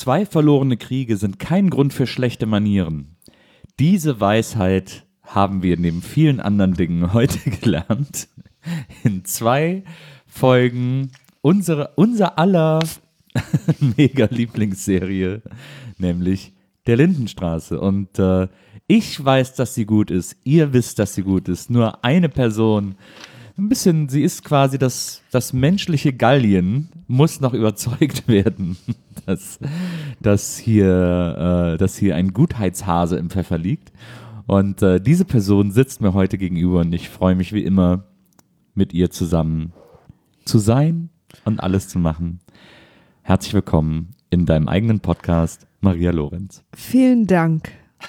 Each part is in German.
2 verlorene Kriege sind kein Grund für schlechte Manieren. Diese Weisheit haben wir neben vielen anderen Dingen heute gelernt. In 2 Folgen unser aller mega Lieblingsserie, nämlich der Lindenstraße. Und ich weiß, dass sie gut ist. Ihr wisst, dass sie gut ist. Nur eine Person, sie ist quasi das menschliche Gallien, muss noch überzeugt werden, dass hier ein Gutheitshase im Pfeffer liegt. Und diese Person sitzt mir heute gegenüber und ich freue mich wie immer, mit ihr zusammen zu sein und alles zu machen. Herzlich willkommen in deinem eigenen Podcast, Maria Lorenz. Vielen Dank.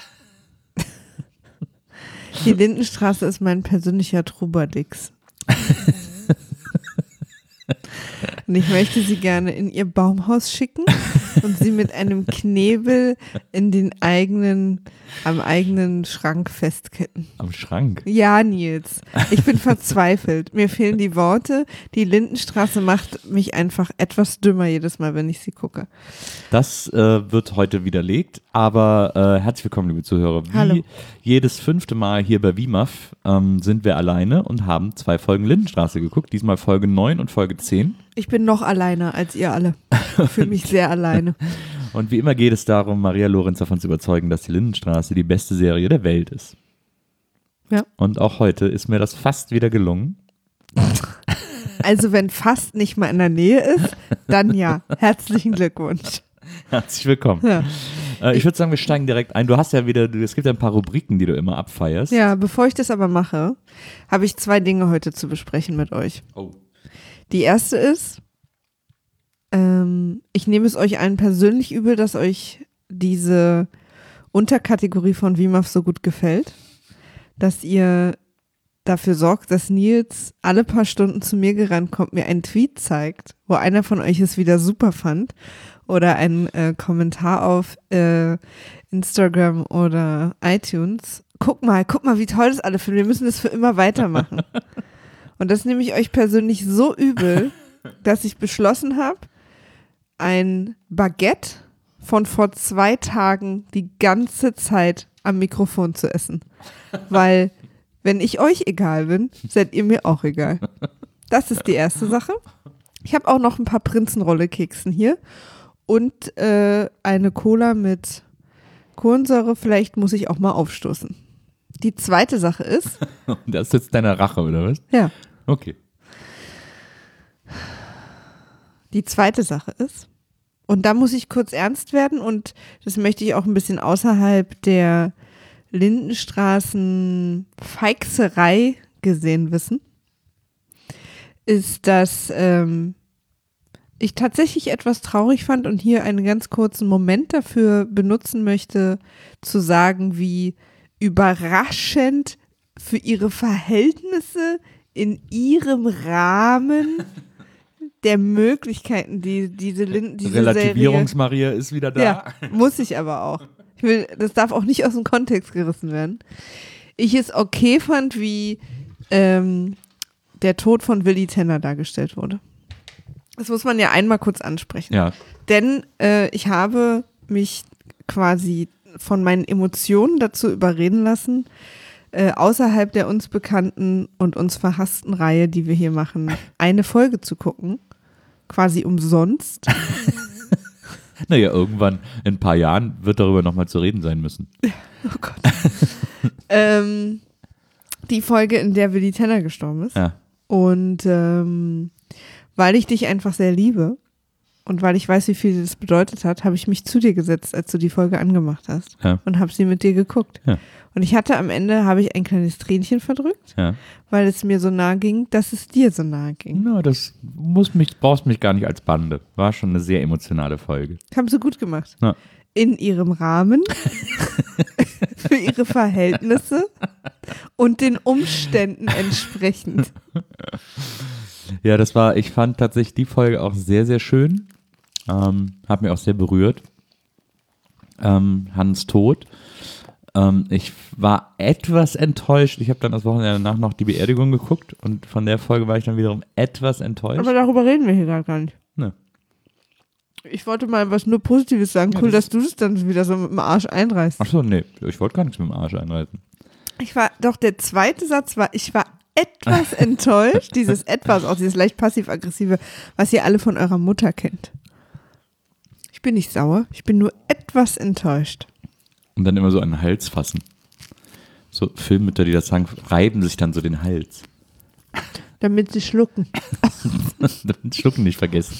Die Lindenstraße ist mein persönlicher Trubadix. Und ich möchte sie gerne in ihr Baumhaus schicken und sie mit einem Knebel am eigenen Schrank festketten. Am Schrank? Ja, Nils. Ich bin verzweifelt. Mir fehlen die Worte. Die Lindenstraße macht mich einfach etwas dümmer jedes Mal, wenn ich sie gucke. Das wird heute widerlegt, aber herzlich willkommen, liebe Zuhörer. Wie jedes 5. Mal hier bei WIMAF sind wir alleine und haben 2 Folgen Lindenstraße geguckt. Diesmal Folge 9 und Folge 10. Ich bin noch alleiner als ihr alle. Ich fühle mich sehr alleine. Und wie immer geht es darum, Maria Lorenz davon zu überzeugen, dass die Lindenstraße die beste Serie der Welt ist. Ja. Und auch heute ist mir das fast wieder gelungen. Also wenn fast nicht mal in der Nähe ist, dann ja. Herzlichen Glückwunsch. Herzlich willkommen. Ja. Ich würde sagen, wir steigen direkt ein. Du hast ja es gibt ja ein paar Rubriken, die du immer abfeierst. Ja, bevor ich das aber mache, habe ich 2 Dinge heute zu besprechen mit euch. Oh. Die erste ist, ich nehme es euch allen persönlich übel, dass euch diese Unterkategorie von WIMAF so gut gefällt, dass ihr dafür sorgt, dass Nils alle paar Stunden zu mir gerannt kommt, mir einen Tweet zeigt, wo einer von euch es wieder super fand oder einen Kommentar auf Instagram oder iTunes. Guck mal, wie toll das alle finden. Wir müssen das für immer weitermachen. Und das nehme ich euch persönlich so übel, dass ich beschlossen habe, ein Baguette von vor 2 Tagen die ganze Zeit am Mikrofon zu essen. Weil, wenn ich euch egal bin, seid ihr mir auch egal. Das ist die erste Sache. Ich habe auch noch ein paar Prinzenrolle-Keksen hier und eine Cola mit Kohlensäure. Vielleicht muss ich auch mal aufstoßen. Die zweite Sache ist... Das ist jetzt deine Rache, oder was? Ja. Okay. Die zweite Sache ist, und da muss ich kurz ernst werden und das möchte ich auch ein bisschen außerhalb der Lindenstraßen-Feixerei gesehen wissen, ist, dass ich tatsächlich etwas traurig fand und hier einen ganz kurzen Moment dafür benutzen möchte, zu sagen, wie überraschend für ihre Verhältnisse in ihrem Rahmen der Möglichkeiten, die diese Relativierungsmaria ist wieder da. Ja, muss ich aber auch. Das darf auch nicht aus dem Kontext gerissen werden. Ich es okay fand, wie der Tod von Willy Tenner dargestellt wurde. Das muss man ja einmal kurz ansprechen. Ja. Denn ich habe mich quasi von meinen Emotionen dazu überreden lassen, außerhalb der uns bekannten und uns verhassten Reihe, die wir hier machen, eine Folge zu gucken. Quasi umsonst. Naja, irgendwann in ein paar Jahren wird darüber nochmal zu reden sein müssen. Oh Gott. Die Folge, in der Willy Tenner gestorben ist. Ja. Und weil ich dich einfach sehr liebe und weil ich weiß, wie viel das bedeutet hat, habe ich mich zu dir gesetzt, als du die Folge angemacht hast. Ja. Und habe sie mit dir geguckt. Ja. Und ich hatte am Ende, habe ich ein kleines Tränchen verdrückt, Ja. weil es mir so nahe ging, dass es dir so nahe ging. Na, brauchst mich gar nicht als Bande. War schon eine sehr emotionale Folge. Haben sie gut gemacht. Ja. In ihrem Rahmen, für ihre Verhältnisse und den Umständen entsprechend. Ja, ich fand tatsächlich die Folge auch sehr, sehr schön. Hat mich auch sehr berührt. Hans Tod. Ich war etwas enttäuscht. Ich habe dann das Wochenende danach noch die Beerdigung geguckt und von der Folge war ich dann wiederum etwas enttäuscht. Aber darüber reden wir hier gar nicht. Ne. Ich wollte mal was nur Positives sagen. Ja, Cool, das dass du das dann wieder so mit dem Arsch einreißt. Achso, nee, ich wollte gar nichts mit dem Arsch einreißen. Der zweite Satz war, ich war etwas enttäuscht. Dieses etwas, auch dieses leicht passiv-aggressive, was ihr alle von eurer Mutter kennt. Ich bin nicht sauer, ich bin nur etwas enttäuscht. Und dann immer so an den Hals fassen. So Filmmütter, die das sagen, reiben sich dann so den Hals. Damit sie schlucken. Schlucken nicht vergessen.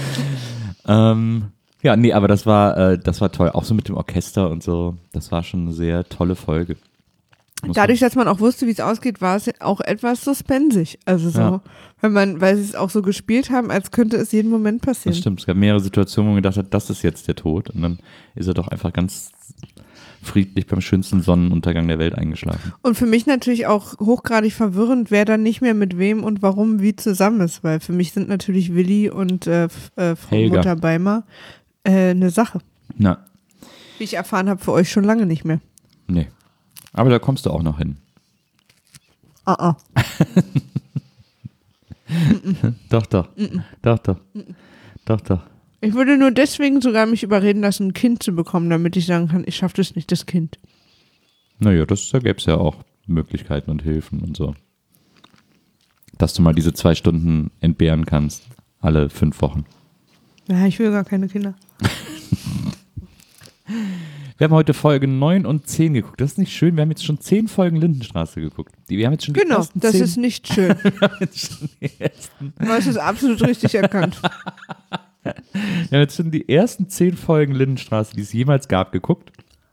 Ja, nee, aber das war toll. Auch so mit dem Orchester und so. Das war schon eine sehr tolle Folge. Dadurch, dass man auch wusste, wie es ausgeht, war es auch etwas suspensig. Also so, Ja. weil sie es auch so gespielt haben, als könnte es jeden Moment passieren. Das stimmt. Es gab mehrere Situationen, wo man gedacht hat, das ist jetzt der Tod. Und dann ist er doch einfach ganz friedlich beim schönsten Sonnenuntergang der Welt eingeschlafen. Und für mich natürlich auch hochgradig verwirrend, wer dann nicht mehr mit wem und warum wie zusammen ist, weil für mich sind natürlich Willi und Frau Helga. Mutter Beimer eine Sache. Na, Wie ich erfahren habe, für euch schon lange nicht mehr. nee. Aber da kommst du auch noch hin. Doch. Doch. Ich würde nur deswegen sogar mich überreden lassen, ein Kind zu bekommen, damit ich sagen kann, ich schaffe das nicht, das Kind. Naja, da gäbe es ja auch Möglichkeiten und Hilfen und so. Dass du mal diese 2 Stunden entbehren kannst, alle 5 Wochen. Ja, ich will gar keine Kinder. Wir haben heute Folge 9 und 10 geguckt. Das ist nicht schön. Wir haben jetzt schon 10 Folgen Lindenstraße geguckt. Wir haben jetzt schon die Genau, ersten das 10 ist nicht schön. Wir haben jetzt schon die ersten, Du hast es absolut richtig erkannt. wir haben jetzt schon die ersten 10 Folgen Lindenstraße, die es jemals gab, geguckt.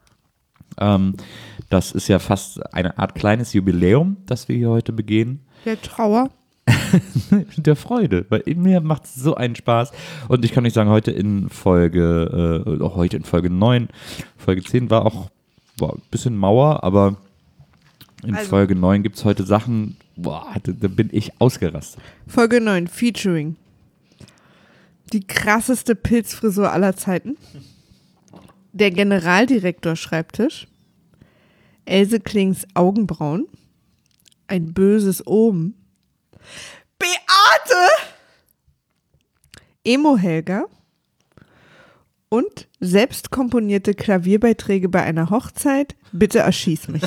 Das ist ja fast eine Art kleines Jubiläum, das wir hier heute begehen. Der Trauer. Der Freude, weil mir macht es so einen Spaß. Und ich kann euch sagen, heute in Folge 9, Folge 10 war auch ein bisschen Mauer, aber in Also. Folge 9 gibt es heute Sachen, da bin ich ausgerastet. Folge 9, Featuring. Die krasseste Pilzfrisur aller Zeiten. Der Generaldirektor-Schreibtisch. Else Klings Augenbrauen. Ein böses Omen. Beate! Emo-Helga. Und selbst komponierte Klavierbeiträge bei einer Hochzeit. Bitte erschieß mich.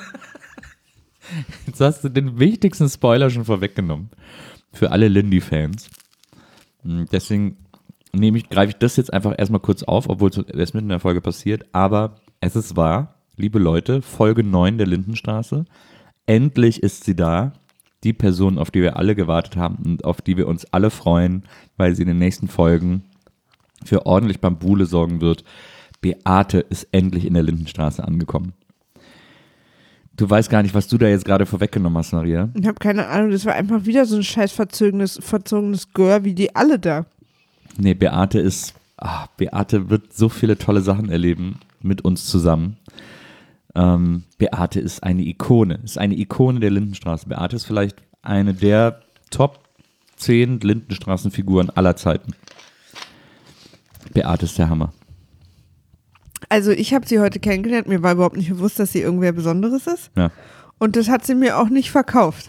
Jetzt hast du den wichtigsten Spoiler schon vorweggenommen. Für alle Lindy-Fans. Deswegen greife ich das jetzt einfach erstmal kurz auf, obwohl es erst mitten in der Folge passiert. Aber es ist wahr, liebe Leute, Folge 9 der Lindenstraße. Endlich ist sie da. Die Person, auf die wir alle gewartet haben und auf die wir uns alle freuen, weil sie in den nächsten Folgen für ordentlich Bambule sorgen wird. Beate ist endlich in der Lindenstraße angekommen. Du weißt gar nicht, was du da jetzt gerade vorweggenommen hast, Maria. Ich habe keine Ahnung, das war einfach wieder so ein scheiß verzogenes Gör wie die alle da. Nee, Beate wird so viele tolle Sachen erleben mit uns zusammen. Beate ist eine Ikone der Lindenstraße. Beate ist vielleicht eine der Top 10 Lindenstraßenfiguren aller Zeiten. Beate ist der Hammer. Also ich habe sie heute kennengelernt, mir war überhaupt nicht bewusst, dass sie irgendwer Besonderes ist. Ja. Und das hat sie mir auch nicht verkauft.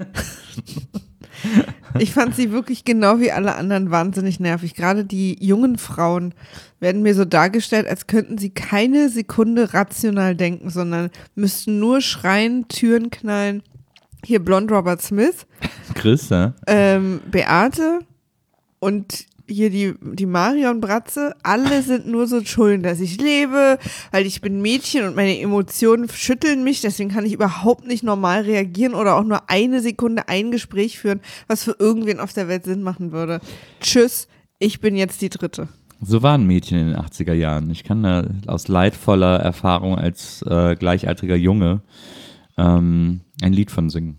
Ich fand sie wirklich genau wie alle anderen wahnsinnig nervig. Gerade die jungen Frauen werden mir so dargestellt, als könnten sie keine Sekunde rational denken, sondern müssten nur schreien, Türen knallen. Hier Blond Robert Smith, Chris, ja? Beate und hier die Marion Bratze, alle sind nur so schuld, dass ich lebe, weil ich bin Mädchen und meine Emotionen schütteln mich, deswegen kann ich überhaupt nicht normal reagieren oder auch nur eine Sekunde ein Gespräch führen, was für irgendwen auf der Welt Sinn machen würde. Tschüss, ich bin jetzt die Dritte. So waren Mädchen in den 80er Jahren. Ich kann da aus leidvoller Erfahrung als gleichaltriger Junge ein Lied von singen.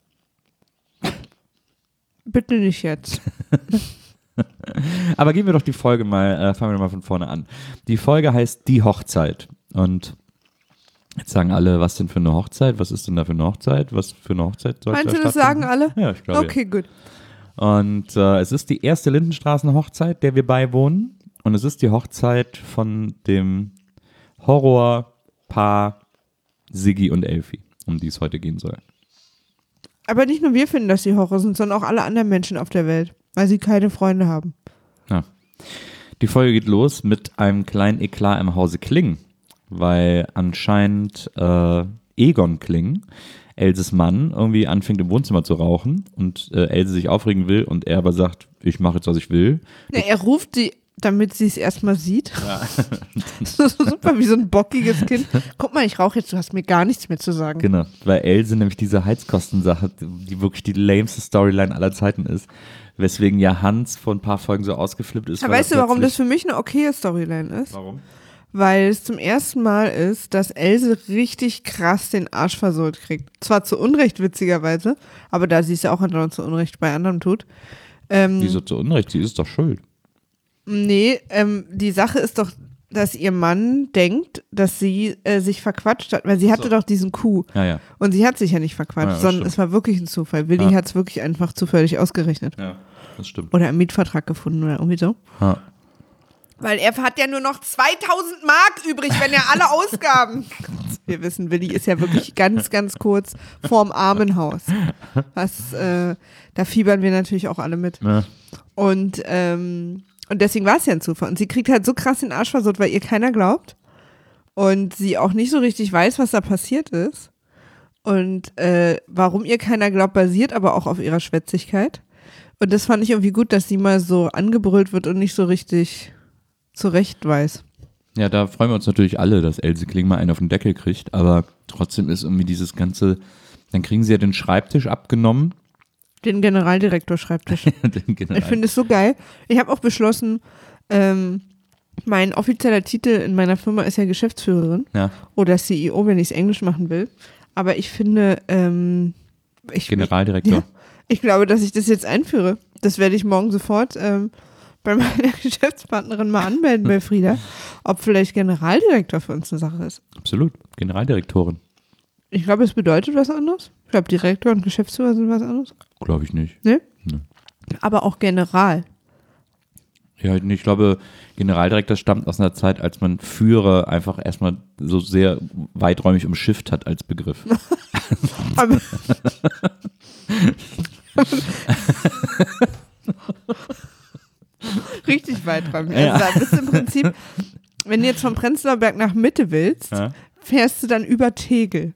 Bitte nicht jetzt. Aber gehen wir doch die Folge fangen wir mal von vorne an. Die Folge heißt Die Hochzeit. Und jetzt sagen alle, was denn für eine Hochzeit? Was ist denn da für eine Hochzeit? Was für eine Hochzeit soll Meinst du, das stattfinden? sagen alle? Ja, ich glaube. Okay, gut. Und es ist die erste Lindenstraßen-Hochzeit, der wir beiwohnen. Und es ist die Hochzeit von dem Horrorpaar Siggi und Elfi, um die es heute gehen soll. Aber nicht nur wir finden, dass sie Horror sind, sondern auch alle anderen Menschen auf der Welt, weil sie keine Freunde haben. Ja. Die Folge geht los mit einem kleinen Eklat im Hause Kling, weil anscheinend Egon Kling, Elses Mann, irgendwie anfängt im Wohnzimmer zu rauchen und Else sich aufregen will und er aber sagt, ich mache jetzt, was ich will. Ja, er ruft sie, damit sie es erstmal sieht. Ja. Das ist so super, wie so ein bockiges Kind. Guck mal, ich rauche jetzt, du hast mir gar nichts mehr zu sagen. Genau, weil Else nämlich diese Heizkostensache, die wirklich die lameste Storyline aller Zeiten ist, weswegen ja Hans vor ein paar Folgen so ausgeflippt ist. Aber weißt du, warum das für mich eine okaye Storyline ist? Warum? Weil es zum ersten Mal ist, dass Else richtig krass den Arsch versohlt kriegt. Zwar zu Unrecht, witzigerweise, aber da sie es ja auch andauernd zu Unrecht bei anderen tut. Wieso zu Unrecht? Sie ist doch schuld. Nee, die Sache ist doch, dass ihr Mann denkt, dass sie sich verquatscht hat, weil sie hatte doch diesen Coup. Ja. Und sie hat sich ja nicht verquatscht, sondern stimmt. es war wirklich ein Zufall. Willi hat es wirklich einfach zufällig ausgerechnet. Ja, das stimmt. Oder im Mietvertrag gefunden oder irgendwie so. Ja. Weil er hat ja nur noch 2000 Mark übrig, wenn er alle Ausgaben. Wir wissen, Willi ist ja wirklich ganz, ganz kurz vorm Armenhaus. Da fiebern wir natürlich auch alle mit. Ja. Und deswegen war es ja ein Zufall. Und sie kriegt halt so krass den Arsch versucht, weil ihr keiner glaubt. Und sie auch nicht so richtig weiß, was da passiert ist. Und warum ihr keiner glaubt, basiert aber auch auf ihrer Schwätzigkeit. Und das fand ich irgendwie gut, dass sie mal so angebrüllt wird und nicht so richtig zurecht weiß. Ja, da freuen wir uns natürlich alle, dass Else Kling mal einen auf den Deckel kriegt, aber trotzdem ist irgendwie dieses ganze, dann kriegen sie ja den Schreibtisch abgenommen. Den Generaldirektor-Schreibtisch. Ich finde es so geil. Ich habe auch beschlossen, mein offizieller Titel in meiner Firma ist ja Geschäftsführerin oder CEO, wenn ich es Englisch machen will. Aber ich finde, Generaldirektor. Ich glaube, dass ich das jetzt einführe. Das werde ich morgen sofort bei meiner Geschäftspartnerin mal anmelden bei Frieda, ob vielleicht Generaldirektor für uns eine Sache ist. Absolut, Generaldirektorin. Ich glaube, es bedeutet was anderes. Ich glaube, Direktor und Geschäftsführer sind was anderes. Glaube ich nicht. Nee? Aber auch General. Ja, ich glaube, Generaldirektor stammt aus einer Zeit, als man Führer einfach erstmal so sehr weiträumig umschifft hat als Begriff. Richtig weiträumig. Also da bist du im Prinzip, wenn du jetzt vom Prenzlauer Berg nach Mitte willst, fährst du dann über Tegel.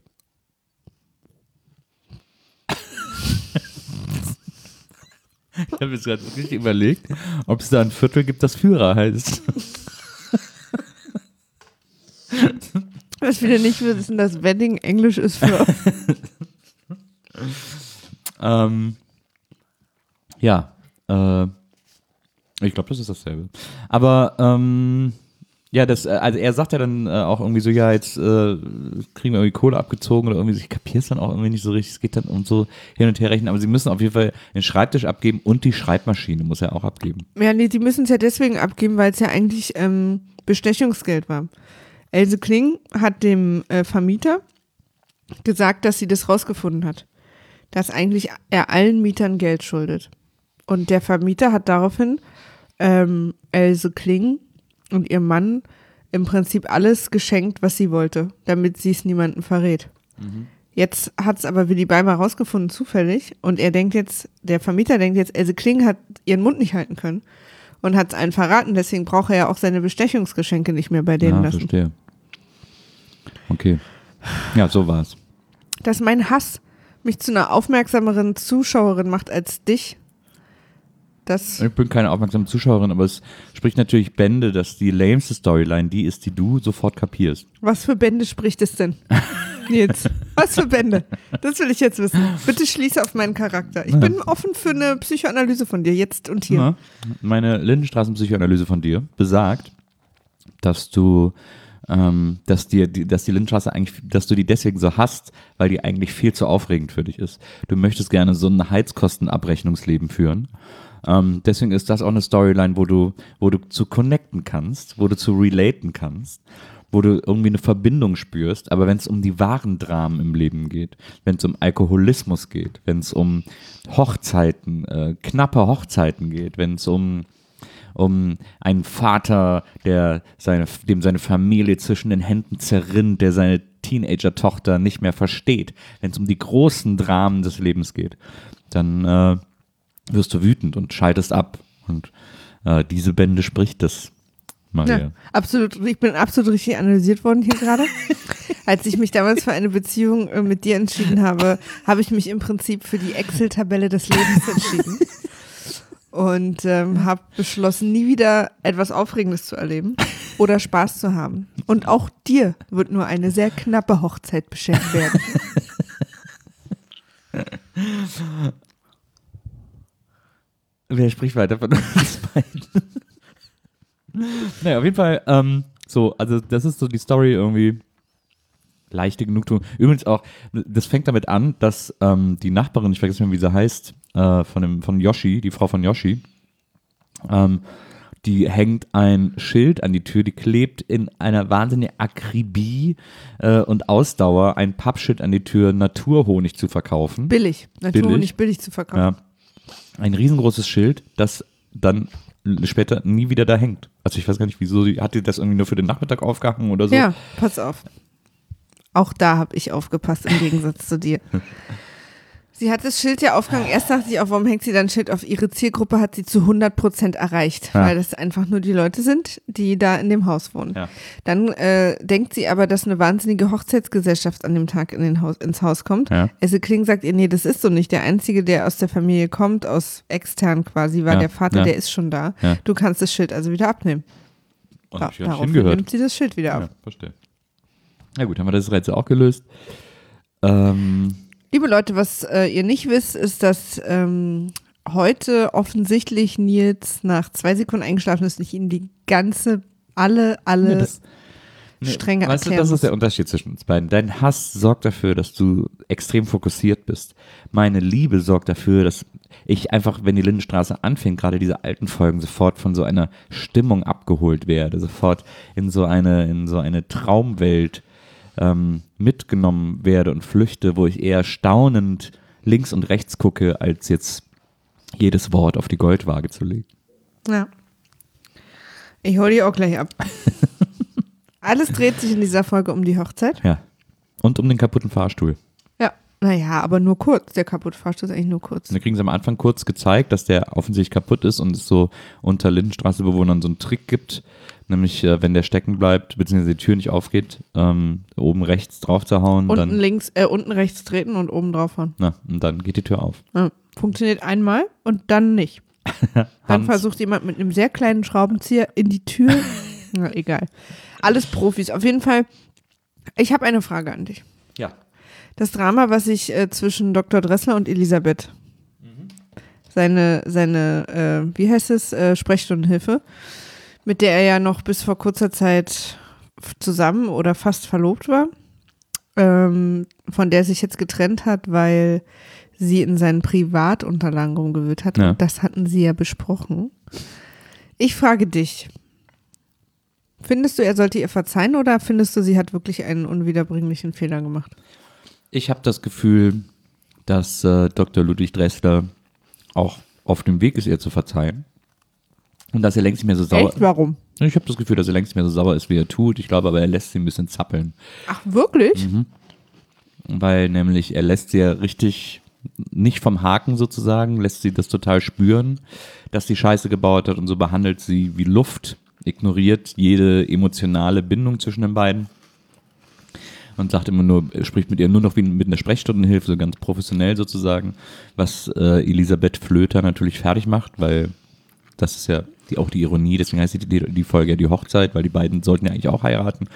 Ich habe jetzt gerade wirklich überlegt, ob es da ein Viertel gibt, das Führer heißt. Was viele nicht wissen, dass Wedding Englisch ist für... ich glaube, das ist dasselbe. Aber also er sagt ja dann auch irgendwie so, ja, jetzt kriegen wir irgendwie Kohle abgezogen oder irgendwie, ich kapiere es dann auch irgendwie nicht so richtig, es geht dann um so hin und her rechnen, aber sie müssen auf jeden Fall den Schreibtisch abgeben und die Schreibmaschine muss er auch abgeben. Ja, nee, die müssen es ja deswegen abgeben, weil es ja eigentlich Bestechungsgeld war. Else Kling hat dem Vermieter gesagt, dass sie das rausgefunden hat, dass eigentlich er allen Mietern Geld schuldet. Und der Vermieter hat daraufhin Else Kling und ihrem Mann im Prinzip alles geschenkt, was sie wollte, damit sie es niemandem verrät. Mhm. Jetzt hat es aber Willi Beimer rausgefunden, zufällig, und der Vermieter denkt jetzt, Else Kling hat ihren Mund nicht halten können und hat es allen verraten, deswegen braucht er ja auch seine Bestechungsgeschenke nicht mehr bei denen lassen. Verstehe. Okay. Ja, so war's. Dass mein Hass mich zu einer aufmerksameren Zuschauerin macht als dich, ich bin keine aufmerksame Zuschauerin, aber es spricht natürlich Bände, dass die lameste Storyline die ist, die du sofort kapierst. Was für Bände spricht es denn? Nils, was für Bände? Das will ich jetzt wissen. Bitte schließe auf meinen Charakter. Ich bin offen für eine Psychoanalyse von dir, jetzt und hier. Ja. Meine Lindenstraßen-Psychoanalyse von dir besagt, dass du dass die Lindenstraße eigentlich, dass du die deswegen so hasst, weil die eigentlich viel zu aufregend für dich ist. Du möchtest gerne so ein Heizkostenabrechnungsleben führen. Deswegen ist das auch eine Storyline, wo du zu connecten kannst, wo du zu relaten kannst, wo du irgendwie eine Verbindung spürst. Aber wenn es um die wahren Dramen im Leben geht, wenn es um Alkoholismus geht, wenn es um Hochzeiten, knappe Hochzeiten geht, wenn es um einen Vater, dem seine Familie zwischen den Händen zerrinnt, der seine Teenager-Tochter nicht mehr versteht, wenn es um die großen Dramen des Lebens geht, dann wirst du wütend und schaltest ab und Diese Bände spricht das, Maria. Ja, absolut. Ich bin absolut richtig analysiert worden hier gerade. Als ich mich damals für eine Beziehung mit dir entschieden habe, habe ich mich im Prinzip für die Excel-Tabelle des Lebens entschieden. Und habe beschlossen, nie wieder etwas Aufregendes zu erleben oder Spaß zu haben. Und auch dir wird nur eine sehr knappe Hochzeit beschert werden. Wer spricht weiter von uns beiden? Naja, auf jeden Fall, also das ist so die Story irgendwie, leichte Genugtuung. Übrigens auch, das fängt damit an, dass die Nachbarin, ich vergesse nicht mehr, wie sie heißt, von Yoshi, die Frau von Yoshi, die hängt ein Schild an die Tür, die klebt in einer wahnsinnigen Akribie und Ausdauer ein Pappschild an die Tür, Naturhonig zu verkaufen. Billig. Naturhonig billig zu verkaufen. Ja. Ein riesengroßes Schild, das dann später nie wieder da hängt. Also ich weiß gar nicht, wieso, hat die das irgendwie nur für den Nachmittag aufgehangen oder so? Ja, pass auf. Auch da habe ich aufgepasst, im Gegensatz zu dir. Sie hat das Schild ja aufgehangen. Erst dachte ich auch, warum hängt sie dann ein Schild auf? Ihre Zielgruppe hat sie zu 100% erreicht, weil das einfach nur die Leute sind, die da in dem Haus wohnen. Ja. Dann denkt sie aber, dass eine wahnsinnige Hochzeitsgesellschaft an dem Tag ins Haus kommt. Ja. Esse Kling sagt ihr, nee, das ist so nicht. Der Einzige, der aus der Familie kommt, aus extern quasi, war der Vater, der ist schon da. Ja. Du kannst das Schild also wieder abnehmen. Und daraufhin nimmt sie das Schild wieder ab. Ja, verstehe. Na gut, haben wir das Rätsel auch gelöst. Liebe Leute, was ihr nicht wisst, ist, dass heute offensichtlich Nils nach 2 Sekunden eingeschlafen ist und ich Ihnen die ganze, alle Stränge weißt erklären. Das ist der Unterschied zwischen uns beiden. Dein Hass sorgt dafür, dass du extrem fokussiert bist. Meine Liebe sorgt dafür, dass ich einfach, wenn die Lindenstraße anfängt, gerade diese alten Folgen, sofort von so einer Stimmung abgeholt werde, sofort in so eine Traumwelt mitgenommen werde und flüchte, wo ich eher staunend links und rechts gucke, als jetzt jedes Wort auf die Goldwaage zu legen. Ja. Ich hole die auch gleich ab. Alles dreht sich in dieser Folge um die Hochzeit. Ja. Und um den kaputten Fahrstuhl. Ja. Naja, aber nur kurz. Der kaputte Fahrstuhl ist eigentlich nur kurz. Und da kriegen sie am Anfang kurz gezeigt, dass der offensichtlich kaputt ist und es so unter Lindenstraße-Bewohnern so einen Trick gibt, nämlich wenn der stecken bleibt, beziehungsweise die Tür nicht aufgeht, oben rechts drauf zu hauen. Unten rechts treten und oben draufhauen. Na, und dann geht die Tür auf. Ja, funktioniert einmal und dann nicht. Dann versucht jemand mit einem sehr kleinen Schraubenzieher in die Tür. Na, egal. Alles Profis. Auf jeden Fall, ich habe eine Frage an dich. Ja. Das Drama, was sich zwischen Dr. Dressler und Elisabeth, seine wie heißt es, Sprechstundenhilfe, mit der er ja noch bis vor kurzer Zeit zusammen oder fast verlobt war, von der er sich jetzt getrennt hat, weil sie in seinen Privatunterlagen rumgewühlt hat. Ja. Und das hatten sie ja besprochen. Ich frage dich, findest du, er sollte ihr verzeihen oder findest du, sie hat wirklich einen unwiederbringlichen Fehler gemacht? Ich habe das Gefühl, dass Dr. Ludwig Dressler auch auf dem Weg ist, ihr zu verzeihen. Und dass er längst nicht mehr so sauer ist. Echt? Warum? Ich habe das Gefühl, dass er längst nicht mehr so sauer ist, wie er tut. Ich glaube aber, er lässt sie ein bisschen zappeln. Ach, wirklich? Mhm. Weil nämlich, er lässt sie ja richtig nicht vom Haken sozusagen, lässt sie das total spüren, dass sie Scheiße gebaut hat und so behandelt sie wie Luft, ignoriert jede emotionale Bindung zwischen den beiden und sagt immer nur, spricht mit ihr nur noch wie mit einer Sprechstundenhilfe, so ganz professionell sozusagen, was Elisabeth Flöter natürlich fertig macht, weil das ist ja auch die Ironie, deswegen heißt die Folge ja die Hochzeit, weil die beiden sollten ja eigentlich auch heiraten.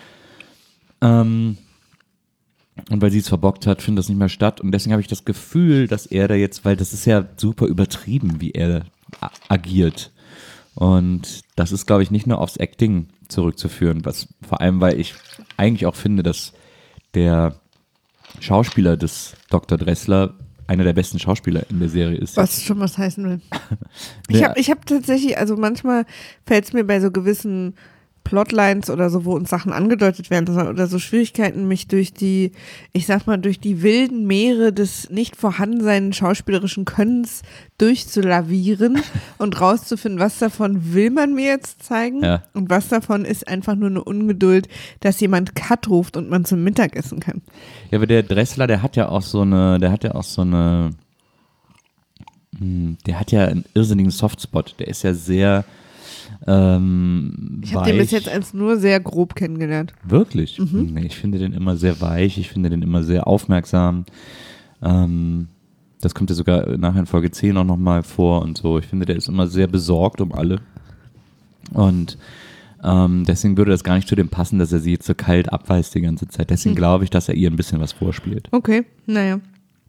Und weil sie es verbockt hat, findet das nicht mehr statt. Und deswegen habe ich das Gefühl, dass er da jetzt, weil das ist ja super übertrieben, wie er agiert. Und das ist, glaube ich, nicht nur aufs Acting zurückzuführen, was vor allem, weil ich eigentlich auch finde, dass der Schauspieler des Dr. Dressler einer der besten Schauspieler in der Serie ist. Was schon was heißen will. Ich hab tatsächlich, also manchmal fällt es mir bei so gewissen Plotlines oder so, wo uns Sachen angedeutet werden oder so Schwierigkeiten, mich durch die wilden Meere des nicht vorhandensein schauspielerischen Könnens durchzulavieren und rauszufinden, was davon will man mir jetzt zeigen und was davon ist einfach nur eine Ungeduld, dass jemand Cut ruft und man zum Mittagessen kann. Ja, aber der Dressler, der hat ja auch so eine Der hat ja einen irrsinnigen Softspot. Der ist ja sehr Ich habe den bis jetzt als nur sehr grob kennengelernt. Wirklich? Nee, ich finde den immer sehr weich. Ich finde den immer sehr aufmerksam. Das kommt ja sogar nachher in Folge 10 auch nochmal vor und so. Ich finde, der ist immer sehr besorgt um alle. Und deswegen würde das gar nicht zu dem passen, dass er sie jetzt so kalt abweist die ganze Zeit. Deswegen glaube ich, dass er ihr ein bisschen was vorspielt. Okay, naja.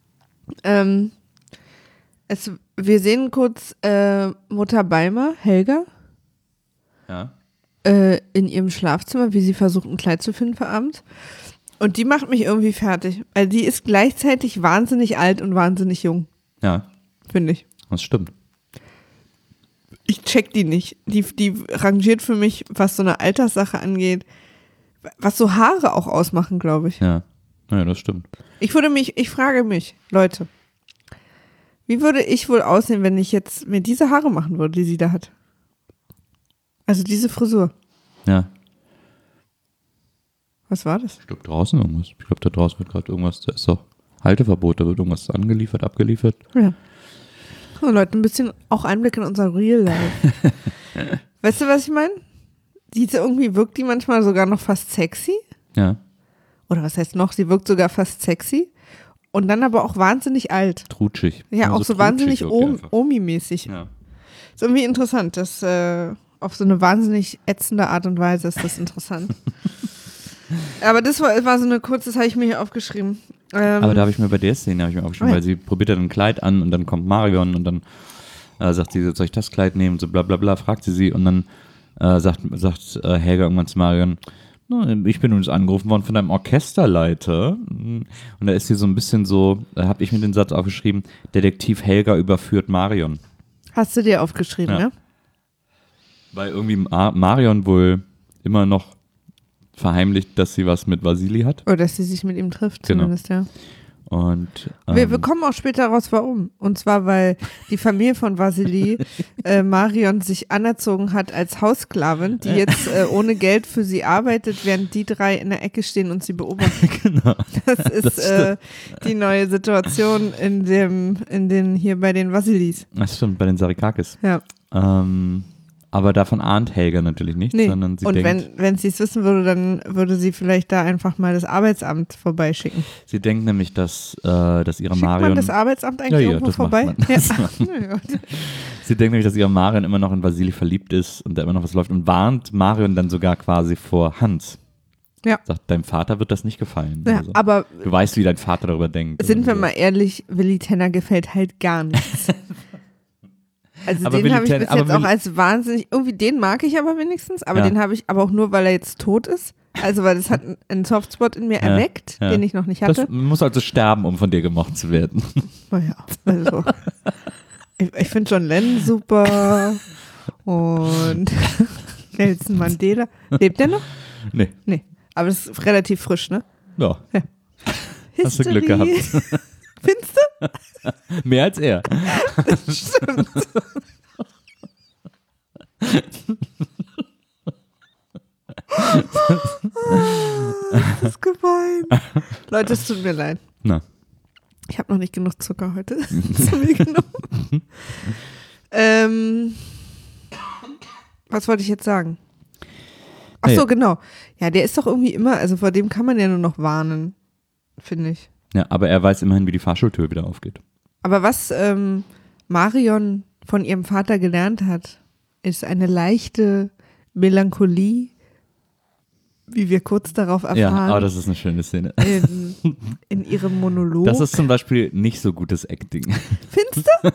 Wir sehen kurz Mutter Beimer, Helga, Ja. in ihrem Schlafzimmer, wie sie versucht, ein Kleid zu finden für abends. Und die macht mich irgendwie fertig. Weil die ist gleichzeitig wahnsinnig alt und wahnsinnig jung, Ja, finde ich. das stimmt. Ich check die nicht. Die rangiert für mich, was so eine Alterssache angeht, was so Haare auch ausmachen, glaube ich. Ja, das stimmt. Ich frage mich, Leute, wie würde ich wohl aussehen, wenn ich jetzt mir diese Haare machen würde, die sie da hat? Also diese Frisur. Ja. Was war das? Ich glaube draußen irgendwas. Ich glaube, da draußen wird gerade irgendwas, da ist doch Halteverbot, da wird irgendwas abgeliefert. Ja. So, Leute, ein bisschen auch Einblick in unser Real Life. Weißt du, was ich meine? Wirkt die manchmal sogar noch fast sexy. Ja. Oder was heißt noch? Sie wirkt sogar fast sexy. Und dann aber auch wahnsinnig alt. Trutschig. Ja, auch so trutschig wahnsinnig wirkt die einfach. Omi-mäßig. Ja. Ist irgendwie interessant. Das auf so eine wahnsinnig ätzende Art und Weise ist das interessant. Aber das war so eine kurze, das habe ich mir hier aufgeschrieben. Aber da habe ich mir bei der Szene aufgeschrieben, weil sie probiert dann ein Kleid an und dann kommt Marion und dann sagt sie, soll ich das Kleid nehmen? Und so bla bla bla, fragt sie sie und dann sagt Helga irgendwann zu Marion, ich bin übrigens angerufen worden von deinem Orchesterleiter. Und da ist sie so ein bisschen so, da habe ich mir den Satz aufgeschrieben, Detektiv Helga überführt Marion. Hast du dir aufgeschrieben, ja? Weil irgendwie Marion wohl immer noch verheimlicht, dass sie was mit Vasili hat. Oder dass sie sich mit ihm trifft, zumindest, ja. Und wir kommen auch später raus, warum. Und zwar, weil die Familie von Vasili Marion sich anerzogen hat als Haussklavin, die jetzt ohne Geld für sie arbeitet, während die drei in der Ecke stehen und sie beobachten. Genau. Das ist die neue Situation hier bei den Vasilis. Das stimmt, bei den Sarikakis. Ja. Aber davon ahnt Helga natürlich nichts, sondern sie und denkt... wenn sie es wissen würde, dann würde sie vielleicht da einfach mal das Arbeitsamt vorbeischicken. Sie denkt nämlich, dass ihre Schickt Marion... man das Arbeitsamt eigentlich irgendwo vorbei? Sie denkt nämlich, dass ihre Marion immer noch in Vasili verliebt ist und da immer noch was läuft und warnt Marion dann sogar quasi vor Hans. Ja. Sagt, deinem Vater wird das nicht gefallen. Ja, also, aber du weißt, wie dein Vater darüber denkt. Sind wir mal ehrlich, Willi Tenner gefällt halt gar nichts. Also aber den habe ich bis jetzt auch als wahnsinnig, irgendwie den mag ich aber wenigstens, aber den habe ich aber auch nur, weil er jetzt tot ist. Also weil das hat einen Softspot in mir erweckt, den ich noch nicht hatte. Das muss also sterben, um von dir gemocht zu werden. Naja, also ich finde John Lennon super und Nelson Mandela. Lebt der noch? Nee. Aber das ist relativ frisch, ne? Ja. Hast du Glück gehabt. Findest du? Mehr als er. Das stimmt. Das ist gemein. Leute, es tut mir leid. Na. Ich habe noch nicht genug Zucker heute zu mir genommen. Was wollte ich jetzt sagen? Ach so, genau. Ja, der ist doch irgendwie immer, also vor dem kann man ja nur noch warnen, finde ich. Ja, aber er weiß immerhin, wie die Fahrschultür wieder aufgeht. Aber was Marion von ihrem Vater gelernt hat, ist eine leichte Melancholie, wie wir kurz darauf erfahren. Ja, das ist eine schöne Szene. In ihrem Monolog. Das ist zum Beispiel nicht so gutes Acting. Findest du?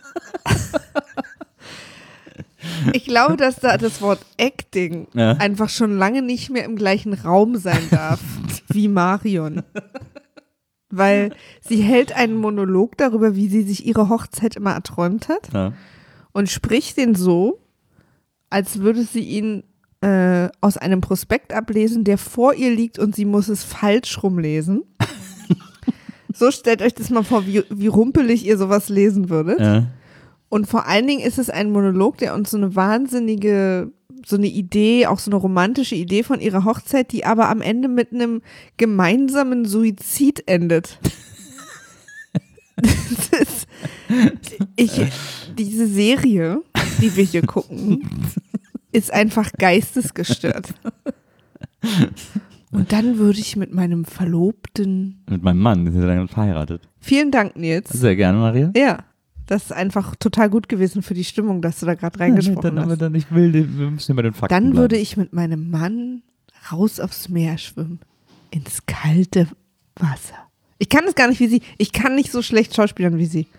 Ich glaube, dass da das Wort Acting einfach schon lange nicht mehr im gleichen Raum sein darf wie Marion. Weil sie hält einen Monolog darüber, wie sie sich ihre Hochzeit immer erträumt hat und spricht den so, als würde sie ihn aus einem Prospekt ablesen, der vor ihr liegt und sie muss es falsch rumlesen. So stellt euch das mal vor, wie rumpelig ihr sowas lesen würdet. Ja. Und vor allen Dingen ist es ein Monolog, der uns so eine wahnsinnige, so eine Idee, auch so eine romantische Idee von ihrer Hochzeit, die aber am Ende mit einem gemeinsamen Suizid endet. Diese Serie, die wir hier gucken, ist einfach geistesgestört. Und dann würde ich mit meinem Verlobten. Mit meinem Mann, wir sind dann verheiratet. Vielen Dank, Nils. Sehr gerne, Maria. Ja, das ist einfach total gut gewesen für die Stimmung, dass du da gerade reingesprochen hast. Wir müssen über den Fakten Dann bleiben. würde ich mit meinem Mann raus aufs Meer schwimmen. Ins kalte Wasser. Ich kann es gar nicht wie sie. Ich kann nicht so schlecht schauspielern wie sie.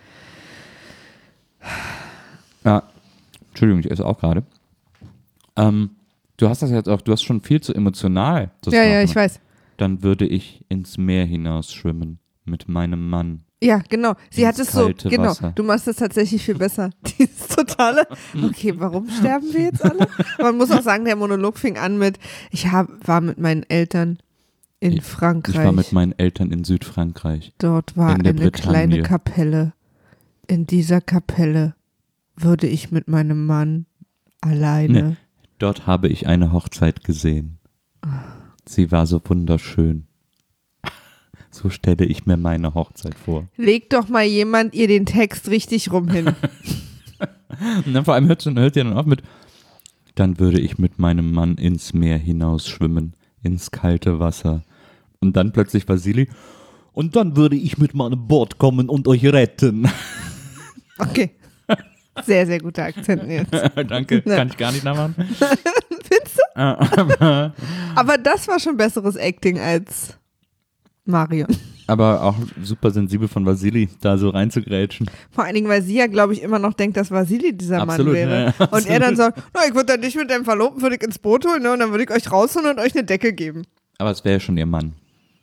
Ja, Entschuldigung, ich esse auch gerade. Du hast das jetzt auch, du hast schon viel zu emotional. Ja, ich weiß. Dann würde ich ins Meer hinaus schwimmen mit meinem Mann. Ja, genau. Sie hat es so, genau. Wasser. Du machst es tatsächlich viel besser. Dieses totale, okay, warum sterben wir jetzt alle? Man muss auch sagen, der Monolog fing an mit, war mit meinen Eltern in Frankreich. Ich war mit meinen Eltern in Südfrankreich. Dort war eine Bretagne. kleine Kapelle. In dieser Kapelle würde ich mit meinem Mann alleine. Nee, dort habe ich eine Hochzeit gesehen. Sie war so wunderschön. So stelle ich mir meine Hochzeit vor. Legt doch mal jemand ihr den Text richtig rum hin. Und dann vor allem hört ihr dann auf mit, dann würde ich mit meinem Mann ins Meer hinaus schwimmen, ins kalte Wasser. Und dann plötzlich Vasili, und dann würde ich mit meinem Boot kommen und euch retten. Okay. Sehr, sehr guter Akzent jetzt. Danke, kann ich gar nicht nachmachen. Findest du? Aber das war schon besseres Acting als Marion. Aber auch super sensibel von Vasili, da so reinzugrätschen. Vor allen Dingen, weil sie ja, glaube ich, immer noch denkt, dass Vasili dieser Absolut, Mann wäre. ja, absolut. Und er dann sagt, na, ich würde dann nicht mit deinem Verlobten, würde ich ins Boot holen, ne, und dann würde ich euch rausholen und euch eine Decke geben. Aber es wäre ja schon ihr Mann.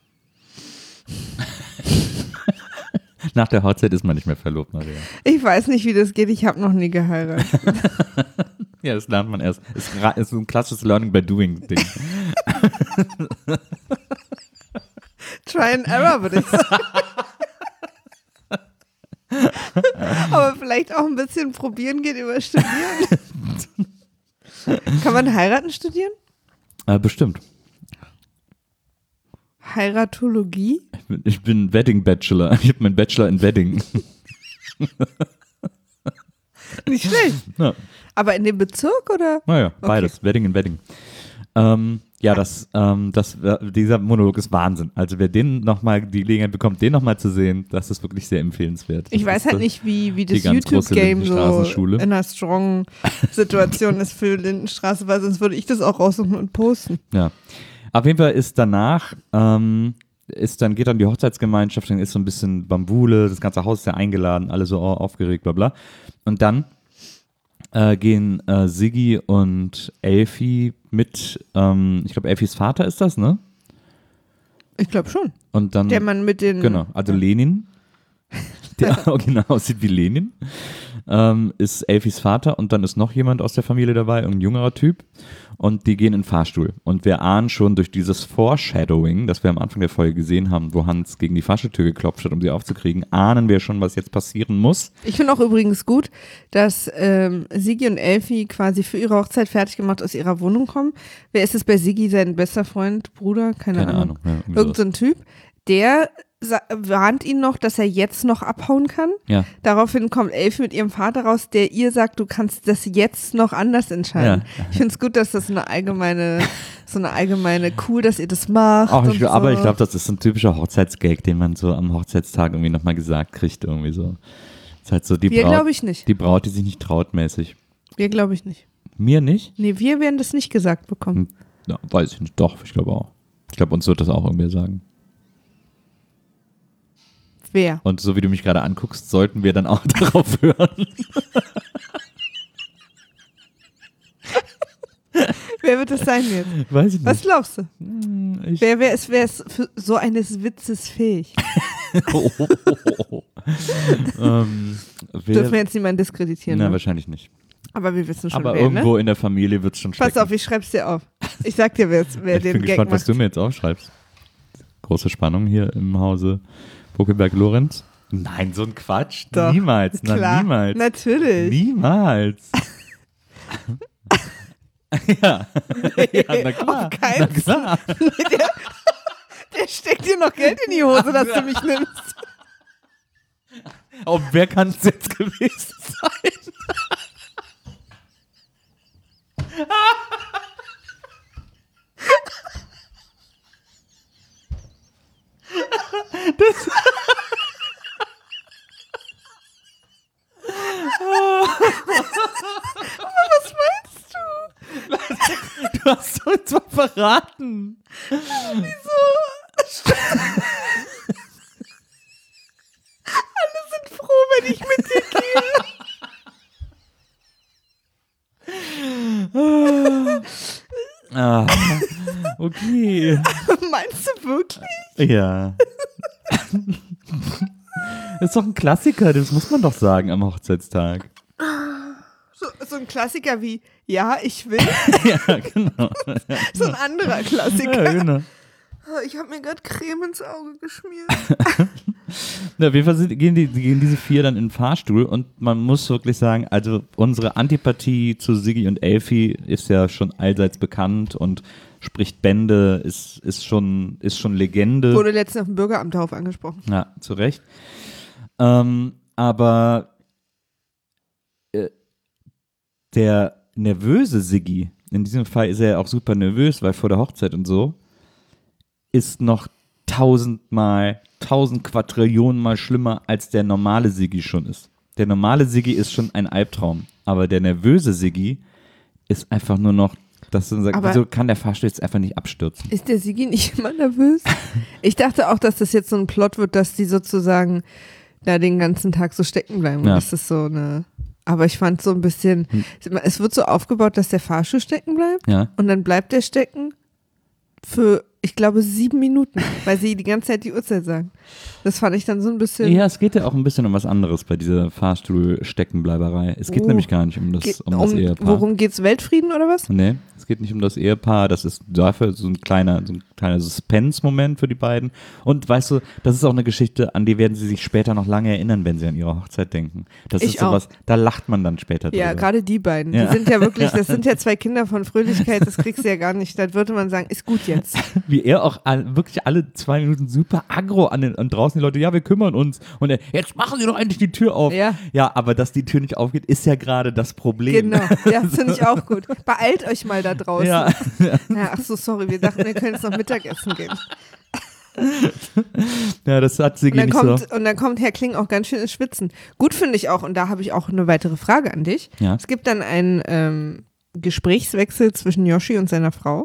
Nach der Hochzeit ist man nicht mehr verlobt, Maria. Ich weiß nicht, wie das geht, ich habe noch nie geheiratet. Ja, das lernt man erst. Ist so ein klassisches Learning by Doing Ding. Try and error, würde ich sagen. Aber vielleicht auch ein bisschen probieren geht über Studieren. Kann man heiraten studieren? Bestimmt. Heiratologie? Ich bin Wedding Bachelor. Ich habe meinen Bachelor in Wedding. Nicht schlecht. Ja. Aber in dem Bezirk oder? Naja, beides. Okay. Wedding in Wedding. Dieser Monolog ist Wahnsinn. Also wer die Gelegenheit bekommt, den nochmal zu sehen, das ist wirklich sehr empfehlenswert. Ich weiß halt nicht, wie das YouTube-Game so in einer Strong-Situation ist für Lindenstraße, weil sonst würde ich das auch raussuchen und posten. Ja. Auf jeden Fall ist danach, geht dann die Hochzeitsgemeinschaft, dann ist so ein bisschen Bambule, das ganze Haus ist ja eingeladen, alle so aufgeregt, bla bla. Und dann gehen Siggi und Elfi mit, ich glaube Elfis Vater ist das, ne? Ich glaube schon. Und dann, der Mann mit den... Genau, also Lenin, der original aussieht wie Lenin, ist Elfis Vater und dann ist noch jemand aus der Familie dabei, ein jüngerer Typ und die gehen in den Fahrstuhl. Und wir ahnen schon durch dieses Foreshadowing, das wir am Anfang der Folge gesehen haben, wo Hans gegen die Fahrstuhltür geklopft hat, um sie aufzukriegen, ahnen wir schon, was jetzt passieren muss. Ich finde auch übrigens gut, dass Siggi und Elfi quasi für ihre Hochzeit fertig gemacht aus ihrer Wohnung kommen. Wer ist es bei Siggi? Sein bester Freund, Bruder? Keine Ahnung. Ja, irgend so ein Typ, der warnt ihn noch, dass er jetzt noch abhauen kann. Ja. Daraufhin kommt Elfi mit ihrem Vater raus, der ihr sagt, du kannst das jetzt noch anders entscheiden. Ja. Ich finde es gut, dass das eine allgemeine cool, dass ihr das macht. Aber ich glaube, das ist so ein typischer Hochzeitsgag, den man so am Hochzeitstag irgendwie nochmal gesagt kriegt. Irgendwie so. Das ist halt so wir glaube ich nicht. Die Braut, die sich nicht traut mäßig. Wir glaube ich nicht. Mir nicht? Nee, wir werden das nicht gesagt bekommen. Ja, weiß ich nicht. Doch, ich glaube auch. Ich glaube, uns wird das auch irgendwer sagen. Wer? Und so wie du mich gerade anguckst, sollten wir dann auch darauf hören. Wer wird das sein jetzt? Weiß ich nicht. Was glaubst du? Wer ist für so eines Witzes fähig? Dürfen wir jetzt niemanden diskreditieren? Na, ne? wahrscheinlich nicht. Aber wir wissen schon, aber wer, irgendwo ne? in der Familie wird es schon stecken. Pass auf, ich schreib's dir auf. Ich sag dir, wer den Gag macht. Ich bin gespannt, was du mir jetzt aufschreibst. Große Spannung hier im Hause Buckelberg-Lorenz. Nein, so ein Quatsch. Doch, niemals. Klar, Na, niemals. Natürlich. Niemals. Ja. Ja, na klar. Auf keinen Fall. Der steckt dir noch Geld in die Hose, dass du mich nimmst. Oh, wer kann es jetzt gewesen sein? Was meinst du? Du hast uns zwar verraten. Wieso? Alle sind froh, wenn ich mit dir gehe. Ah, okay. Meinst du wirklich? Ja. Das ist doch ein Klassiker, das muss man doch sagen am Hochzeitstag. So ein Klassiker wie Ja, ich will. Ja, genau. So ein anderer Klassiker. Ja, genau. Ich habe mir gerade Creme ins Auge geschmiert. Na, auf jeden Fall gehen diese 4 dann in den Fahrstuhl und man muss wirklich sagen, also unsere Antipathie zu Siggi und Elfi ist ja schon allseits bekannt und spricht Bände, ist schon Legende. Wurde letztens auf dem Bürgeramt darauf angesprochen. Ja, zu Recht. Aber der nervöse Siggi, in diesem Fall ist er ja auch super nervös, weil vor der Hochzeit und so, ist noch 1000 Quadrillionen Mal schlimmer, als der normale Siggi schon ist. Der normale Siggi ist schon ein Albtraum, aber der nervöse Siggi ist einfach nur noch, dass du sagst, wieso kann der Fahrstuhl jetzt einfach nicht abstürzen? Ist der Siggi nicht immer nervös? Ich dachte auch, dass das jetzt so ein Plot wird, dass die sozusagen da den ganzen Tag so stecken bleiben. Ja. Das ist so eine. Aber ich fand so ein bisschen, es wird so aufgebaut, dass der Fahrstuhl stecken bleibt Ja. und dann bleibt der stecken für, ich glaube, 7 Minuten, weil sie die ganze Zeit die Uhrzeit sagen. Das fand ich dann so ein bisschen. Ja, es geht ja auch ein bisschen um was anderes bei dieser Fahrstuhl-Steckenbleiberei. Es geht nämlich gar nicht um das Ehepaar. Worum geht's? Weltfrieden oder was? Nee, es geht nicht um das Ehepaar. Das ist dafür so ein kleiner Suspense-Moment für die beiden. Und weißt du, das ist auch eine Geschichte, an die werden sie sich später noch lange erinnern, wenn sie an ihre Hochzeit denken. Das ist sowas, da lacht man dann später drüber. Ja, gerade die beiden. Ja. Die sind ja wirklich, das sind ja 2 Kinder von Fröhlichkeit, das kriegst du ja gar nicht. Dann würde man sagen, ist gut jetzt. Wie er auch wirklich alle 2 Minuten super aggro und draußen die Leute, ja, wir kümmern uns. Und er, jetzt machen Sie doch endlich die Tür auf. Ja. Ja, aber dass die Tür nicht aufgeht, ist ja gerade das Problem. Genau, ja, finde ich auch gut. Beeilt euch mal da draußen. Ja. Ach so, sorry, wir dachten, wir können jetzt noch Mittagessen gehen. Ja, das hat Siggi nicht so. Und dann kommt Herr Kling auch ganz schön ins Schwitzen. Gut finde ich auch, und da habe ich auch eine weitere Frage an dich. Ja. Es gibt dann einen Gesprächswechsel zwischen Yoshi und seiner Frau.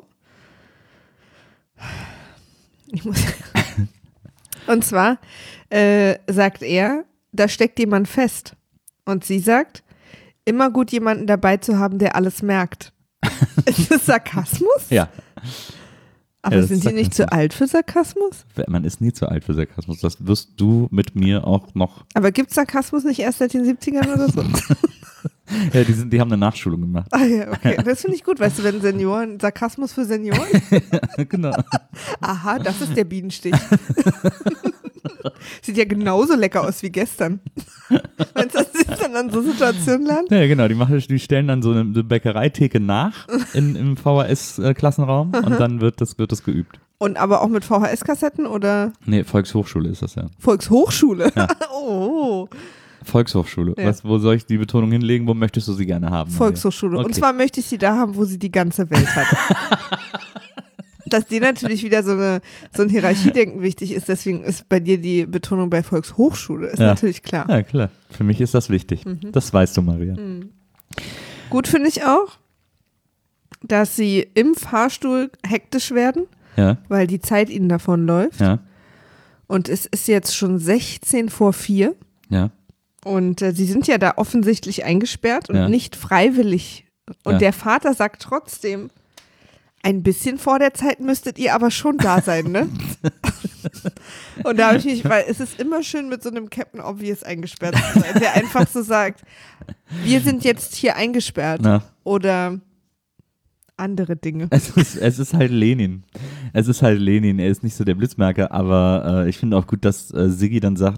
Und zwar sagt er, da steckt jemand fest. Und sie sagt, immer gut jemanden dabei zu haben, der alles merkt. Ist das Sarkasmus? Ja. Aber Ja, das sind ist die nicht zu alt für Sarkasmus? Man ist nie zu alt für Sarkasmus. Das wirst du mit mir auch noch. Aber gibt es Sarkasmus nicht erst seit den 70ern oder so? Ja, die haben eine Nachschulung gemacht. Ah ja, okay. Das finde ich gut, weißt du, wenn Senioren, Sarkasmus für Senioren? Genau. Aha, das ist der Bienenstich. Sieht ja genauso lecker aus wie gestern. Meinst du, das ist dann an so Situationen lernen? Ja, genau. Die stellen dann so eine Bäckereitheke nach im VHS-Klassenraum und dann wird das geübt. Und aber auch mit VHS-Kassetten oder? Nee, Volkshochschule ist das ja. Volkshochschule? Ja. Oh. Volkshochschule. Ja. Wo soll ich die Betonung hinlegen? Wo möchtest du sie gerne haben? Volkshochschule. Okay. Und zwar möchte ich sie da haben, wo sie die ganze Welt hat. Dass dir natürlich wieder so ein Hierarchiedenken wichtig ist, deswegen ist bei dir die Betonung bei Volkshochschule, ist natürlich klar. Ja, klar. Für mich ist das wichtig. Das weißt du, Maria. Gut finde ich auch, dass sie im Fahrstuhl hektisch werden, Ja, weil die Zeit ihnen davonläuft. ja, Und es ist jetzt schon 16 vor 4 ja. und sie sind ja da offensichtlich eingesperrt und Ja. nicht freiwillig. Und Ja. der Vater sagt trotzdem, ein bisschen vor der Zeit müsstet ihr aber schon da sein, ne? Und da habe ich mich, weil es ist immer schön mit so einem Captain Obvious eingesperrt zu sein, der einfach so sagt, wir sind jetzt hier eingesperrt Na. oder andere Dinge. Es ist halt Lenin. Es ist halt Lenin. Er ist nicht so der Blitzmerker, aber ich finde auch gut, dass Siggi dann sagt,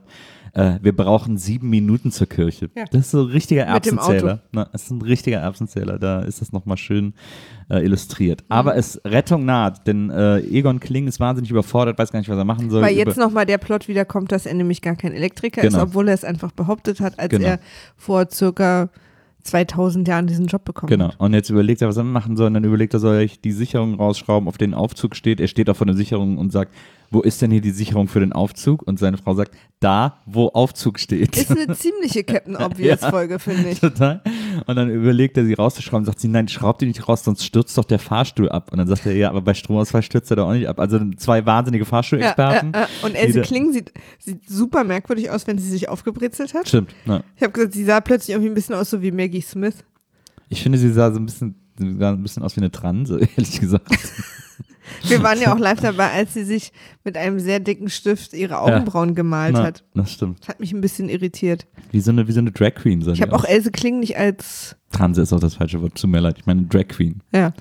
wir brauchen 7 Minuten zur Kirche. Ja. Das ist so ein richtiger Mit dem Erbsenzähler. Na, das ist ein richtiger Erbsenzähler, da ist das nochmal schön illustriert. Aber es Rettung naht, denn Egon Kling ist wahnsinnig überfordert, weiß gar nicht, was er machen soll. Weil jetzt nochmal der Plot wieder kommt, dass er nämlich gar kein Elektriker ist, obwohl er es einfach behauptet hat, als er vor circa 2000 Jahren diesen Job bekommen Genau. hat. Und jetzt überlegt er, was er machen soll. Und dann überlegt er, soll ich die Sicherung rausschrauben, auf den Aufzug steht. Er steht auch vor der Sicherung und sagt, wo ist denn hier die Sicherung für den Aufzug? Und seine Frau sagt, da, wo Aufzug steht. Ist eine ziemliche Captain Obvious Folge, finde ich. Total. Und dann überlegt er, sie rauszuschrauben, sagt sie, nein, schraub die nicht raus, sonst stürzt doch der Fahrstuhl ab. Und dann sagt er, ja, aber bei Stromausfall stürzt er doch auch nicht ab. Also 2 wahnsinnige Fahrstuhlexperten. Und Else Kling sieht super merkwürdig aus, wenn sie sich aufgebrezelt hat. Stimmt. Ja. Ich habe gesagt, sie sah plötzlich irgendwie ein bisschen aus so wie Maggie Smith. Ich finde, sie sah so ein bisschen aus wie eine Transe, ehrlich gesagt. Wir waren ja auch live dabei, als sie sich mit einem sehr dicken Stift ihre Augenbrauen gemalt hat. Das stimmt. Das hat mich ein bisschen irritiert. Wie so eine Drag Queen. Ich habe auch Else Kling nicht als... Transe ist auch das falsche Wort, tut mir leid. Ich meine Drag Queen. Ja.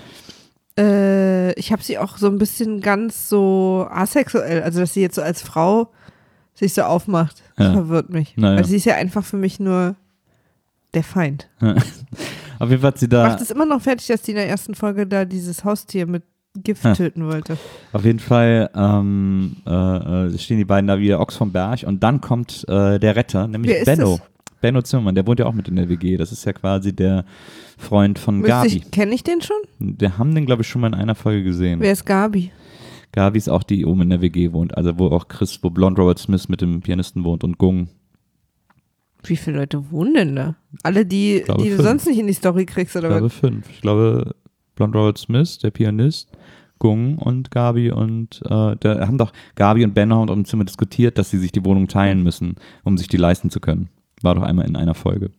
Ich habe sie auch so ein bisschen ganz so asexuell, also dass sie jetzt so als Frau sich so aufmacht. Das verwirrt mich. Weil sie ist ja einfach für mich nur der Feind. Auf jeden Fall hat sie da... Macht es immer noch fertig, dass die in der ersten Folge da dieses Haustier mit Gift töten wollte. Auf jeden Fall stehen die beiden da wie der Ochs vom Berg und dann kommt der Retter, nämlich Benno. Benno Zimmermann, der wohnt ja auch mit in der WG. Das ist ja quasi der Freund von Gabi. Kenne ich den schon? Wir haben den, glaube ich, schon mal in einer Folge gesehen. Wer ist Gabi? Gabi ist auch die, die oben in der WG wohnt. Also wo auch wo Blonde Robert Smith mit dem Pianisten wohnt und Gung. Wie viele Leute wohnen denn da? Alle, die du sonst nicht in die Story kriegst, oder was? Ich glaube 5. Ich glaube, Blonde Robert Smith, der Pianist, Gung und Gabi und da haben doch Gabi und Benno im Zimmer diskutiert, dass sie sich die Wohnung teilen müssen, um sich die leisten zu können. War doch einmal in einer Folge.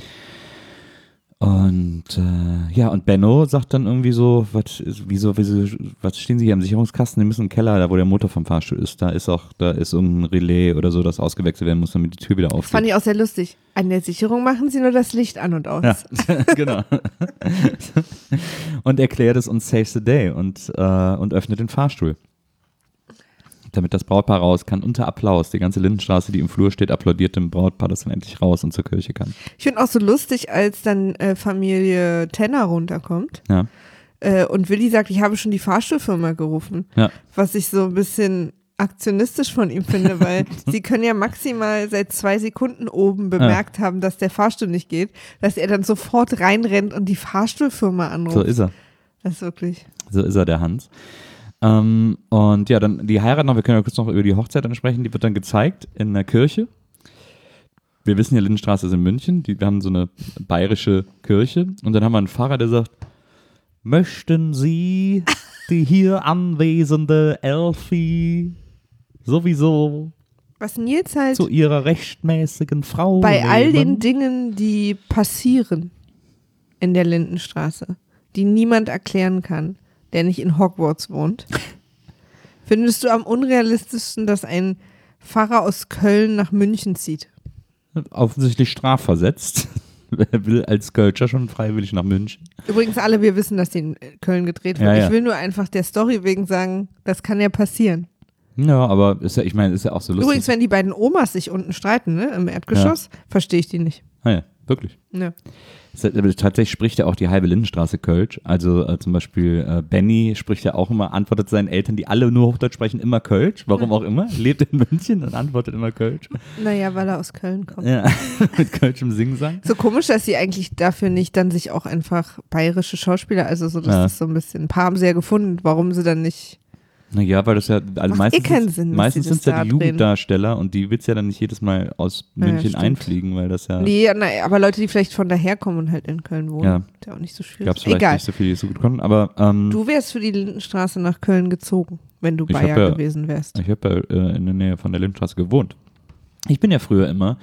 Und und Benno sagt dann irgendwie so, was stehen Sie hier am Sicherungskasten? Die müssen im Keller, da wo der Motor vom Fahrstuhl ist, da ist irgendein Relais oder so, das ausgewechselt werden muss, damit die Tür wieder aufgeht. Das fand ich auch sehr lustig. An der Sicherung machen Sie nur das Licht an und aus. Ja, genau. Und erklärt es uns Saves the Day und öffnet den Fahrstuhl. Damit das Brautpaar raus kann, unter Applaus. Die ganze Lindenstraße, die im Flur steht, applaudiert dem Brautpaar, das dann endlich raus und zur Kirche kann. Ich finde auch so lustig, als dann Familie Tenner runterkommt und Willi sagt, ich habe schon die Fahrstuhlfirma gerufen. Ja. Was ich so ein bisschen aktionistisch von ihm finde, weil sie können ja maximal seit 2 Sekunden oben bemerkt haben, dass der Fahrstuhl nicht geht, dass er dann sofort reinrennt und die Fahrstuhlfirma anruft. So ist er. Das ist wirklich. So ist er, der Hans. Und ja, dann die Heirat noch, wir können ja kurz noch über die Hochzeit dann sprechen, die wird dann gezeigt in der Kirche. Wir wissen ja, Lindenstraße ist in München, wir haben so eine bayerische Kirche und dann haben wir einen Pfarrer, der sagt, möchten Sie die hier anwesende Elfie sowieso was Nils halt zu ihrer rechtmäßigen Frau bei nehmen? all den Dingen, die passieren in der Lindenstraße, die niemand erklären kann, der nicht in Hogwarts wohnt. Findest du am unrealistischsten, dass ein Pfarrer aus Köln nach München zieht? Offensichtlich strafversetzt. Wer will als Kölscher schon freiwillig nach München? Übrigens alle, wir wissen, dass die in Köln gedreht wird. Ja. Ich will nur einfach der Story wegen sagen, das kann ja passieren. Ja, aber ist ja auch so lustig. Übrigens, wenn die beiden Omas sich unten streiten, ne, im Erdgeschoss, verstehe ich die nicht. Ah ja, wirklich. Ja. Tatsächlich spricht ja auch die halbe Lindenstraße Kölsch. Also zum Beispiel Benny spricht ja auch immer, antwortet seinen Eltern, die alle nur Hochdeutsch sprechen, immer Kölsch. Warum auch immer. Lebt in München und antwortet immer Kölsch. Naja, weil er aus Köln kommt. Ja, mit Kölsch im Singsang. So komisch, dass sie eigentlich dafür nicht dann sich auch einfach bayerische Schauspieler, also so, das ist so ein bisschen, ein paar haben sie ja gefunden, warum sie dann nicht. Naja, weil das ja, also meistens sind es ja die drehen. Jugenddarsteller und die willst ja dann nicht jedes Mal aus München einfliegen, weil das ja. Nee, aber Leute, die vielleicht von daher kommen und halt in Köln wohnen, ist ja auch nicht so schwierig. Gab es vielleicht nicht so viele, die so gut konnten, aber. Du wärst für die Lindenstraße nach Köln gezogen, wenn du Bayer gewesen wärst. Ich habe ja in der Nähe von der Lindenstraße gewohnt. Ich bin ja früher immer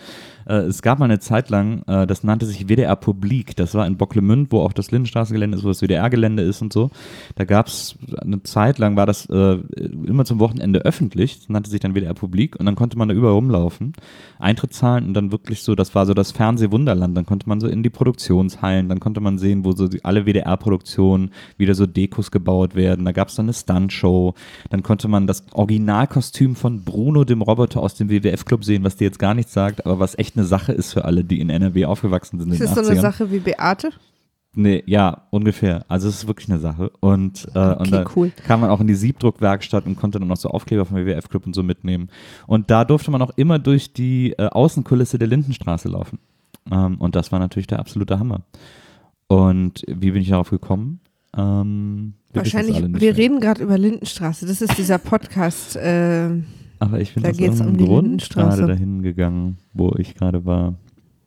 Es gab mal eine Zeit lang, das nannte sich WDR Publik. Das war in Bocklemünd, wo auch das Lindenstraßengelände ist, wo das WDR-Gelände ist und so. Da gab es eine Zeit lang, war das immer zum Wochenende öffentlich. Das nannte sich dann WDR Publik und dann konnte man da überall rumlaufen. Eintritt zahlen und dann wirklich so, das war so das Fernsehwunderland. Dann konnte man so in die Produktionshallen, dann konnte man sehen, wo so alle WDR-Produktionen wieder so Dekos gebaut werden. Da gab es dann eine Stuntshow. Dann konnte man das Originalkostüm von Bruno, dem Roboter aus dem WWF-Club sehen, was dir jetzt gar nichts sagt, aber was echt eine Sache ist für alle, die in NRW aufgewachsen sind in den 80ern. Ist das so eine Sache wie Beate? Nee, ja, ungefähr. Also es ist wirklich eine Sache. Und da cool. kam man auch in die Siebdruckwerkstatt und konnte dann noch so Aufkleber vom WWF-Club und so mitnehmen. Und da durfte man auch immer durch die Außenkulisse der Lindenstraße laufen. Und das war natürlich der absolute Hammer. Und wie bin ich darauf gekommen? Wahrscheinlich, wir reden gerade über Lindenstraße. Das ist dieser Podcast. Aber ich bin da aus irgendeinem die Grund gerade dahin gegangen, wo ich gerade war.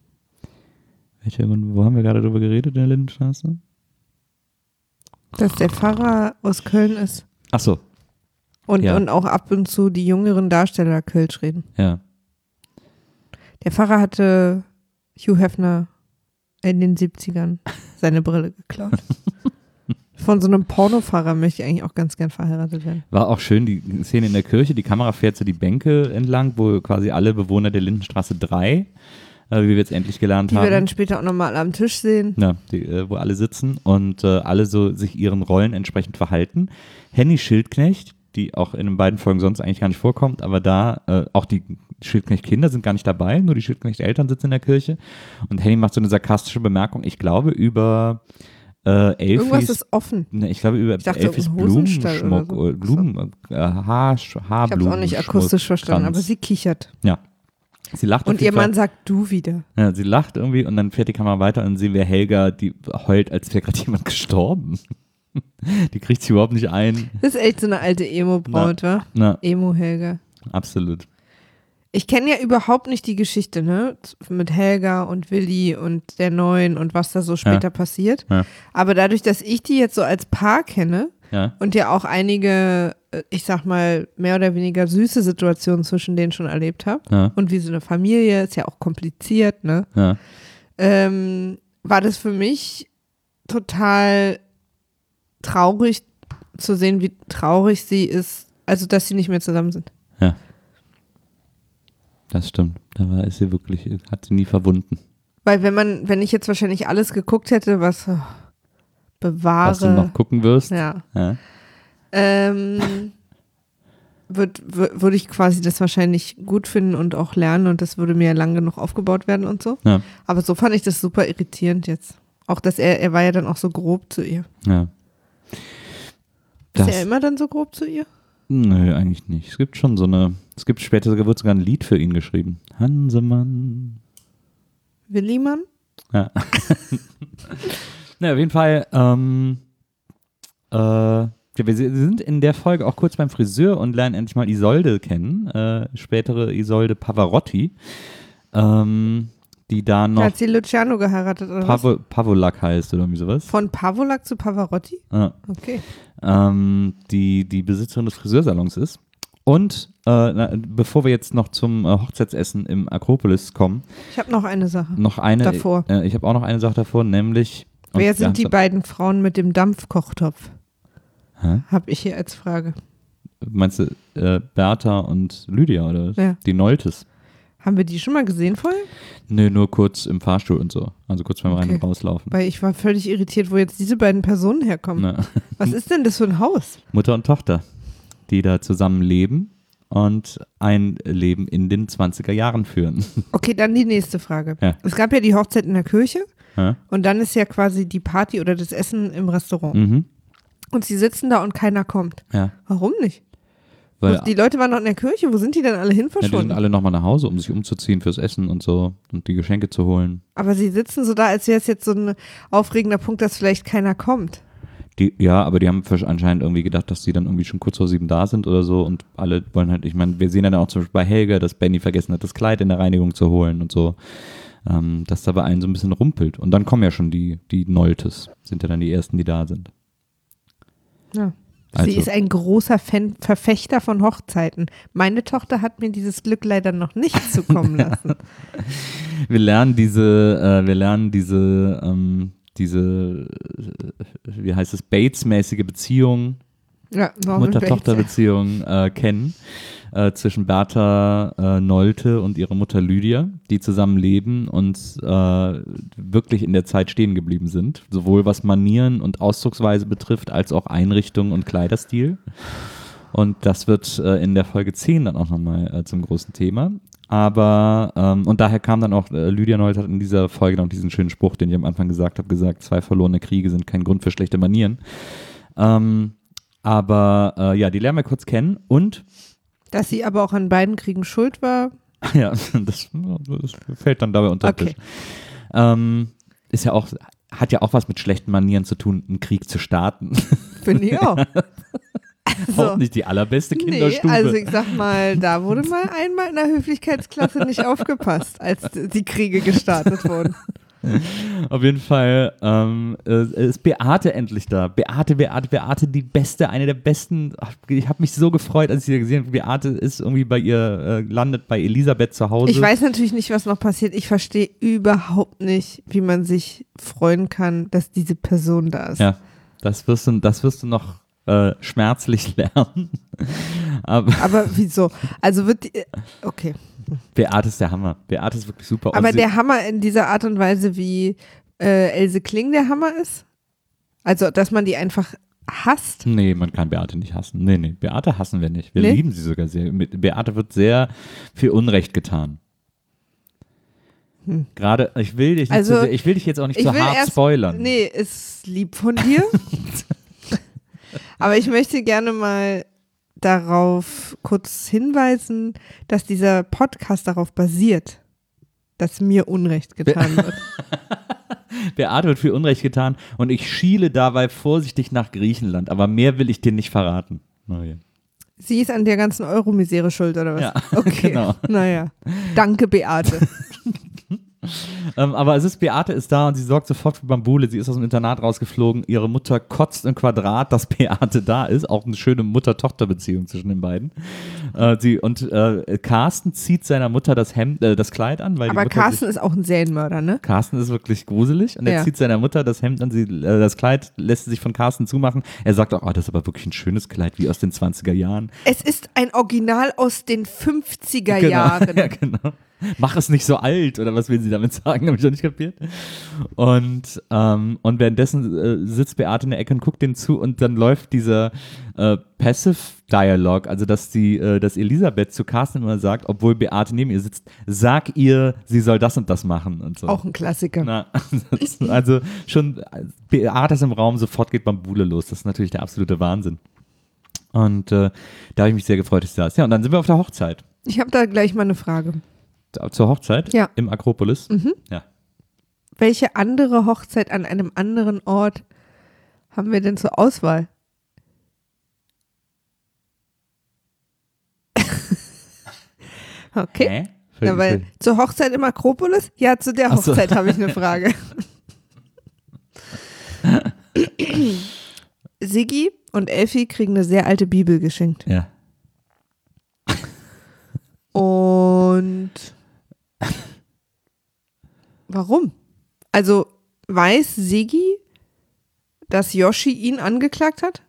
Wo haben wir gerade drüber geredet in der Lindenstraße? Dass der Pfarrer aus Köln ist. Ach so. Und auch ab und zu die jüngeren Darsteller Kölsch reden. Ja. Der Pfarrer hatte Hugh Hefner in den 70ern seine Brille geklaut. Von so einem Pornofahrer möchte ich eigentlich auch ganz gern verheiratet werden. War auch schön, die Szene in der Kirche, die Kamera fährt so die Bänke entlang, wo quasi alle Bewohner der Lindenstraße 3, wie wir jetzt endlich gelernt haben. Die wir dann später auch nochmal am Tisch sehen. Ja, wo alle sitzen und alle so sich ihren Rollen entsprechend verhalten. Henny Schildknecht, die auch in den beiden Folgen sonst eigentlich gar nicht vorkommt, aber da auch die Schildknecht-Kinder sind gar nicht dabei, nur die Schildknecht-Eltern sitzen in der Kirche. Und Henny macht so eine sarkastische Bemerkung, ich glaube über Elfis, irgendwas ist offen. Ne, ich glaube über Elfis Blumenschmuck, so. Haarblumen. Ich habe es auch nicht akustisch verstanden, aber sie kichert. Ja. Sie lacht und ihr Mann sagt du wieder. Ja, sie lacht irgendwie und dann fährt die Kamera weiter und dann sehen wir Helga, die heult, als wäre gerade jemand gestorben. Die kriegt sie überhaupt nicht ein. Das ist echt so eine alte Emo-Braut, wa? Emo-Helga. Absolut. Ich kenne ja überhaupt nicht die Geschichte, ne? Mit Helga und Willi und der Neuen und was da so später passiert. Ja. Aber dadurch, dass ich die jetzt so als Paar kenne und ja auch einige, ich sag mal, mehr oder weniger süße Situationen zwischen denen schon erlebt habe und wie so eine Familie, ist ja auch kompliziert, ne? Ja. War das für mich total traurig zu sehen, wie traurig sie ist, also dass sie nicht mehr zusammen sind. Ja. Das stimmt. Da ist sie wirklich, hat sie nie verwunden. Weil wenn ich jetzt wahrscheinlich alles geguckt hätte, was bewahre. Was du noch gucken wirst. Ja. Würde ich quasi das wahrscheinlich gut finden und auch lernen und das würde mir lang genug aufgebaut werden und so. Ja. Aber so fand ich das super irritierend jetzt. Auch, dass er war ja dann auch so grob zu ihr. Ja. Ist er immer dann so grob zu ihr? Nö, eigentlich nicht. Es gibt schon später wird sogar ein Lied für ihn geschrieben. Hansemann. Willimann? Ja. Na, auf jeden Fall, wir sind in der Folge auch kurz beim Friseur und lernen endlich mal Isolde kennen, spätere Isolde Pavarotti, die da noch... Hat sie Luciano geheiratet oder was? Pavolak heißt oder irgendwie sowas. Von Pavolak zu Pavarotti? Ja. Okay. Die Besitzerin des Friseursalons ist. Und bevor wir jetzt noch zum Hochzeitsessen im Akropolis kommen. Ich habe noch eine Sache davor. Ich habe auch noch eine Sache davor, nämlich... Wer sind die beiden Frauen mit dem Dampfkochtopf? Habe ich hier als Frage. Meinst du Bertha und Lydia oder was? Ja. Die Noltes. Haben wir die schon mal gesehen vorher? Nö, nur kurz im Fahrstuhl und so. Also kurz beim Rein- und Rauslaufen. Weil ich war völlig irritiert, wo jetzt diese beiden Personen herkommen. Na. Was ist denn das für ein Haus? Mutter und Tochter, die da zusammen leben und ein Leben in den 20er Jahren führen. Okay, dann die nächste Frage. Ja. Es gab ja die Hochzeit in der Kirche und dann ist ja quasi die Party oder das Essen im Restaurant. Mhm. Und sie sitzen da und keiner kommt. Ja. Warum nicht? Weil die Leute waren noch in der Kirche, wo sind die denn alle hin verschwunden? Ja, die sind alle nochmal nach Hause, um sich umzuziehen fürs Essen und so und die Geschenke zu holen. Aber sie sitzen so da, als wäre es jetzt so ein aufregender Punkt, dass vielleicht keiner kommt. Aber die haben anscheinend irgendwie gedacht, dass die dann irgendwie schon kurz vor 7 da sind oder so und alle wollen halt, ich meine, wir sehen ja dann auch zum Beispiel bei Helga, dass Benny vergessen hat, das Kleid in der Reinigung zu holen und so, dass da bei einem so ein bisschen rumpelt. Und dann kommen ja schon die Noltes, sind ja dann die Ersten, die da sind. Ja. Also, Sie ist ein großer Verfechter von Hochzeiten. Meine Tochter hat mir dieses Glück leider noch nicht zukommen lassen. wir lernen diese, wie heißt es, Bates-mäßige Beziehung, Ja, Mutter-Tochter-Beziehung kennen zwischen Bertha Nolte und ihrer Mutter Lydia, die zusammen leben und wirklich in der Zeit stehen geblieben sind, sowohl was Manieren und Ausdrucksweise betrifft, als auch Einrichtung und Kleiderstil. Und das wird in der Folge 10 dann auch nochmal zum großen Thema. Aber, und daher kam dann auch, Lydia Nolte hat in dieser Folge noch diesen schönen Spruch, den ich am Anfang gesagt habe, gesagt, 2 verlorene Kriege sind kein Grund für schlechte Manieren. Aber ja, die lernen wir kurz kennen und dass sie aber auch an beiden Kriegen schuld war. ja, das fällt dann dabei unter den Tisch. Ist ja auch, hat ja auch was mit schlechten Manieren zu tun, einen Krieg zu starten. Finde ich auch. Auch nicht die allerbeste Kinderstube. Also ich sag mal, da wurde mal einmal in der Höflichkeitsklasse nicht aufgepasst, als die Kriege gestartet wurden. Auf jeden Fall ist Beate endlich da. Beate, die Beste, eine der Besten. Ich habe mich so gefreut, als ich sie gesehen habe. Beate ist irgendwie bei ihr, landet bei Elisabeth zu Hause. Ich weiß natürlich nicht, was noch passiert. Ich verstehe überhaupt nicht, wie man sich freuen kann, dass diese Person da ist. Ja, das wirst du noch schmerzlich lernen. Aber wieso? Also okay. Beate ist der Hammer. Beate ist wirklich super. Aber der Hammer in dieser Art und Weise, wie Else Kling der Hammer ist? Also, dass man die einfach hasst? Nee, man kann Beate nicht hassen. Nee, Beate hassen wir nicht. Wir lieben sie sogar sehr. Mit Beate wird sehr viel Unrecht getan. Gerade, ich will dich jetzt auch nicht zu hart spoilern. Nee, ist lieb von dir. Aber ich möchte gerne mal darauf kurz hinweisen, dass dieser Podcast darauf basiert, dass mir Unrecht getan wird. Beate wird viel Unrecht getan und ich schiele dabei vorsichtig nach Griechenland, aber mehr will ich dir nicht verraten. Okay. Sie ist an der ganzen Euro-Misere schuld, oder was? Ja, okay. Genau. Naja, danke Beate. Aber Beate ist da und sie sorgt sofort für Bambule. Sie ist aus dem Internat rausgeflogen. Ihre Mutter kotzt im Quadrat, dass Beate da ist. Auch eine schöne Mutter-Tochter-Beziehung zwischen den beiden. Carsten zieht seiner Mutter das Kleid an. Weil Aber die Mutter Carsten ist auch ein Serienmörder, ne? Carsten ist wirklich gruselig und er zieht seiner Mutter das Hemd an. Das Kleid lässt sie sich von Carsten zumachen. Er sagt auch, das ist aber wirklich ein schönes Kleid, wie aus den 20er Jahren. Es ist ein Original aus den 50er Jahren. Ja, genau. Mach es nicht so alt, oder was will sie damit sagen? Habe ich doch nicht kapiert. Und währenddessen sitzt Beate in der Ecke und guckt denen zu und dann läuft dieser Passive Dialog, also dass Elisabeth zu Carsten immer sagt, obwohl Beate neben ihr sitzt, sag ihr, sie soll das und das machen und so. Auch ein Klassiker. Also schon Beate ist im Raum, sofort geht Bambule los. Das ist natürlich der absolute Wahnsinn. Und da habe ich mich sehr gefreut, dass sie da ist. Ja, und dann sind wir auf der Hochzeit. Ich habe da gleich mal eine Frage. Zur Hochzeit? Ja. Im Akropolis? Mhm. Ja. Welche andere Hochzeit an einem anderen Ort haben wir denn zur Auswahl? Okay. Ja, weil zur Hochzeit im Akropolis? Ja, zu der Hochzeit habe ich eine Frage. Siggi und Elfi kriegen eine sehr alte Bibel geschenkt. Ja. Und warum? Also weiß Siggi, dass Yoshi ihn angeklagt hat?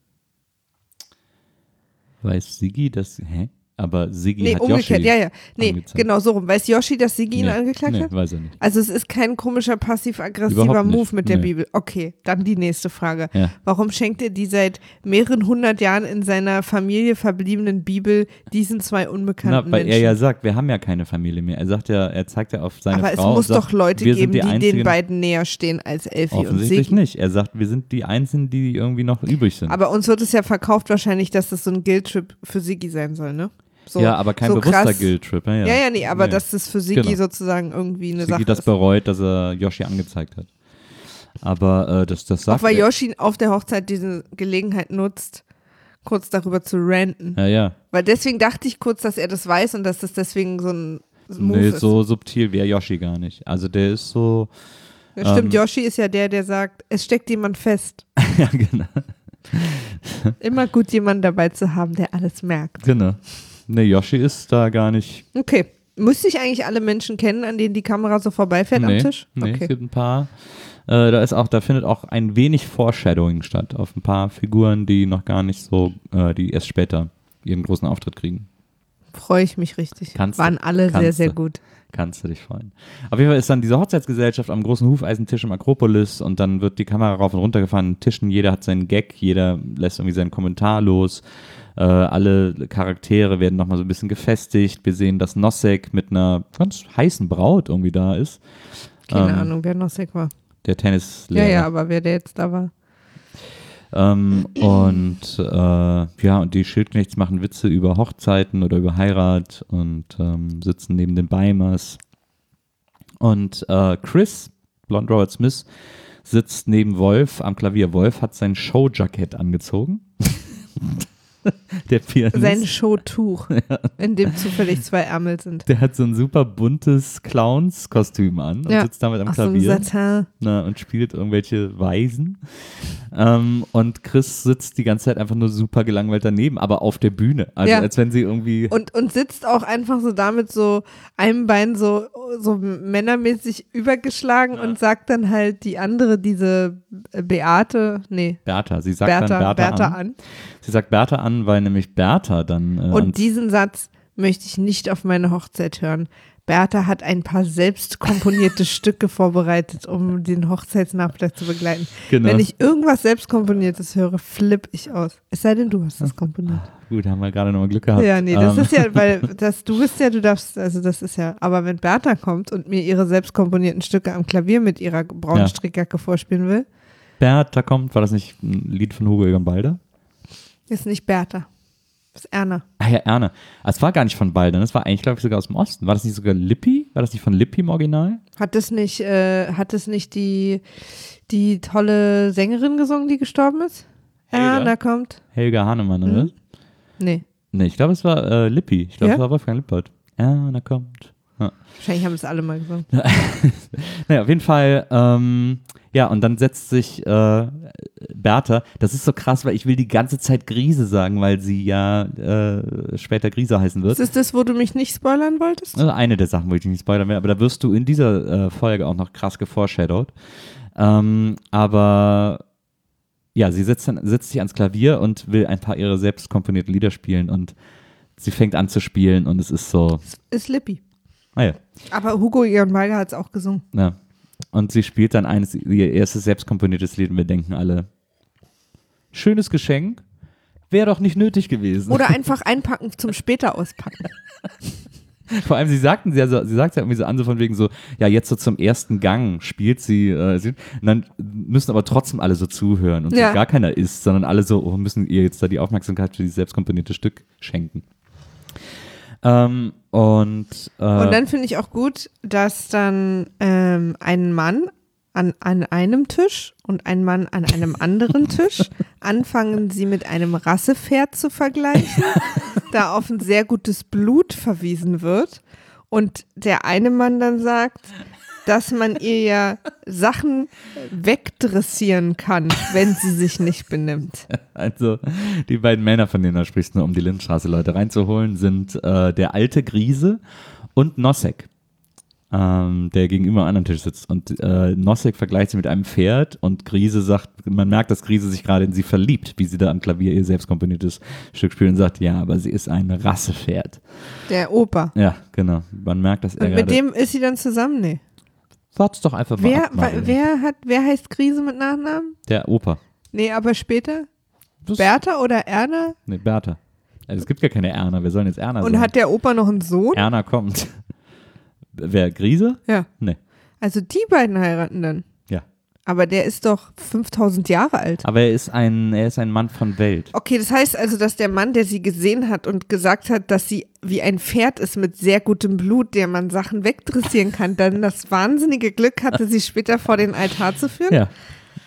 Weiß Siggi, dass, Aber Siggi hat umgekehrt, Yoshi angezeigt. Genau so rum. Weiß Yoshi, dass Siggi ihn angeklagt hat? Weiß er nicht. Also es ist kein komischer passiv-aggressiver Move mit der Bibel. Okay, dann die nächste Frage. Ja. Warum schenkt er die seit mehreren hundert Jahren in seiner Familie verbliebenen Bibel diesen 2 unbekannten weil Menschen? er ja sagt, wir haben ja keine Familie mehr. Er sagt ja, er zeigt ja auf seine Aber Frau. Aber es muss doch Leute geben, die den beiden näher stehen als Elfi und Siggi. Offensichtlich nicht. Er sagt, wir sind die Einzigen, die irgendwie noch übrig sind. Aber uns wird es ja verkauft wahrscheinlich, dass das so ein Guilt-Trip für Siggi sein soll, ne? So, ja, aber kein bewusster Guilt-Trip. Aber dass das für Siggi sozusagen irgendwie eine Sache ist. Siggi das bereut, dass er Yoshi angezeigt hat. Aber das sagt auch weil Yoshi auf der Hochzeit diese Gelegenheit nutzt, kurz darüber zu ranten. Ja. Weil deswegen dachte ich kurz, dass er das weiß und dass das deswegen so ein Move ist. So subtil wäre Yoshi gar nicht. Also der ist so. Ja, stimmt, Yoshi ist ja der sagt, es steckt jemand fest. Ja, genau. Immer gut, jemanden dabei zu haben, der alles merkt. Genau. Ne, Yoshi ist da gar nicht. Okay. Müsste ich eigentlich alle Menschen kennen, an denen die Kamera so vorbeifährt am Tisch? Nee, Okay. es gibt ein paar. Da findet auch ein wenig Foreshadowing statt auf ein paar Figuren, die noch gar nicht so, die erst später ihren großen Auftritt kriegen. Freue ich mich richtig. Waren alle sehr, sehr gut. Kannst du dich freuen. Auf jeden Fall ist dann diese Hochzeitsgesellschaft am großen Hufeisentisch im Akropolis und dann wird die Kamera rauf und runter gefahren, Tischen, jeder hat seinen Gag, jeder lässt irgendwie seinen Kommentar los. Alle Charaktere werden nochmal so ein bisschen gefestigt. Wir sehen, dass Nosek mit einer ganz heißen Braut irgendwie da ist. Keine Ahnung, wer Nosek war. Der Tennislehrer. Ja, aber wer der jetzt da war. Und die Schildknechts machen Witze über Hochzeiten oder über Heirat und sitzen neben den Beimers. Und Chris, Blonde Robert Smith, sitzt neben Wolf am Klavier. Wolf hat sein Showjackett angezogen. Der Pianist. Sein Showtuch, in dem zufällig 2 Ärmel sind. Der hat so ein super buntes Clowns-Kostüm an und sitzt damit am Klavier und spielt irgendwelche Weisen. Und Chris sitzt die ganze Zeit einfach nur super gelangweilt daneben, aber auf der Bühne. Also als wenn sie irgendwie... Und sitzt auch einfach so damit so einem Bein so männermäßig übergeschlagen und sagt dann halt die andere, diese Bertha, sie sagt dann Bertha an. Sie sagt Bertha an, weil nämlich Bertha dann... und diesen Satz möchte ich nicht auf meine Hochzeit hören. Bertha hat ein paar selbst komponierte Stücke vorbereitet, um den Hochzeitsnachmittag zu begleiten. Genau. Wenn ich irgendwas selbst komponiertes höre, flippe ich aus. Es sei denn, du hast das komponiert. Gut, haben wir gerade nochmal Glück gehabt. Ja, nee, das ist ja, weil du darfst, also das ist ja, aber wenn Bertha kommt und mir ihre selbst komponierten Stücke am Klavier mit ihrer braunen Strickjacke vorspielen will. Bertha kommt, war das nicht ein Lied von Hugo Egon Balder? Ist nicht Bertha. Das ist Erna. Ah ja, Erna. Es war gar nicht von Balder, das war eigentlich, glaube ich, sogar aus dem Osten. War das nicht sogar Lippi? War das nicht von Lippi im Original? Hat es nicht die tolle Sängerin gesungen, die gestorben ist? Erna kommt. Helga Hannemann, oder? Nee, ich glaube, es war Lippi. Ich glaube, es war Wolfgang Lippert. Erna kommt. Ja. Wahrscheinlich haben es alle mal gesungen. Naja, auf jeden Fall, und dann setzt sich Bertha, das ist so krass, weil ich will die ganze Zeit Grise sagen, weil sie ja später Grise heißen wird. Ist das, wo du mich nicht spoilern wolltest? Also eine der Sachen, wo ich dich nicht spoilern will, aber da wirst du in dieser Folge auch noch krass geforeshadowed. Aber ja, sie setzt sich ans Klavier und will ein paar ihrer selbst komponierten Lieder spielen und sie fängt an zu spielen und es ist so. Ist Lippi. Ah ja. Aber Hugo Egon Balder hat es auch gesungen. Ja. Und sie spielt dann ihr erstes selbstkomponiertes Lied und wir denken alle, schönes Geschenk, wäre doch nicht nötig gewesen. Oder einfach einpacken zum später auspacken. Vor allem, sie sagt ja irgendwie so an, so von wegen so, ja, jetzt so zum ersten Gang spielt sie, und dann müssen aber trotzdem alle so zuhören und so gar keiner isst, sondern alle so, müssen ihr jetzt da die Aufmerksamkeit für dieses selbstkomponierte Stück schenken. Und dann finde ich auch gut, dass dann ein Mann an einem Tisch und ein Mann an einem anderen Tisch anfangen, sie mit einem Rassepferd zu vergleichen, da auf ein sehr gutes Blut verwiesen wird und der eine Mann dann sagt, dass man ihr ja Sachen wegdressieren kann, wenn sie sich nicht benimmt. Also die beiden Männer, von denen du sprichst, nur um die Lindenstraße Leute reinzuholen, sind der alte Grise und Nosek, der gegenüber am anderen Tisch sitzt. Und Nosek vergleicht sie mit einem Pferd und Grise sagt, man merkt, dass Grise sich gerade in sie verliebt, wie sie da am Klavier ihr selbst komponiertes Stück spielt und sagt, ja, aber sie ist ein Rassepferd. Der Opa. Ja, genau. Man merkt, dass er und mit dem ist sie dann zusammen? Nee. Wart's doch einfach mal ab, wer heißt Grise mit Nachnamen? Der Opa. Nee, aber später? Bertha oder Erna? Nee, Bertha. Also es gibt gar keine Erna, wir sollen jetzt Erna sagen. Und hat der Opa noch einen Sohn? Erna kommt. Wer, Grise? Ja. Nee. Also die beiden heiraten dann? Ja. Aber der ist doch 5000 Jahre alt. Aber er ist ein Mann von Welt. Okay, das heißt also, dass der Mann, der sie gesehen hat und gesagt hat, dass sie wie ein Pferd ist mit sehr gutem Blut, der man Sachen wegdressieren kann, dann das wahnsinnige Glück hatte, sie später vor den Altar zu führen? Ja.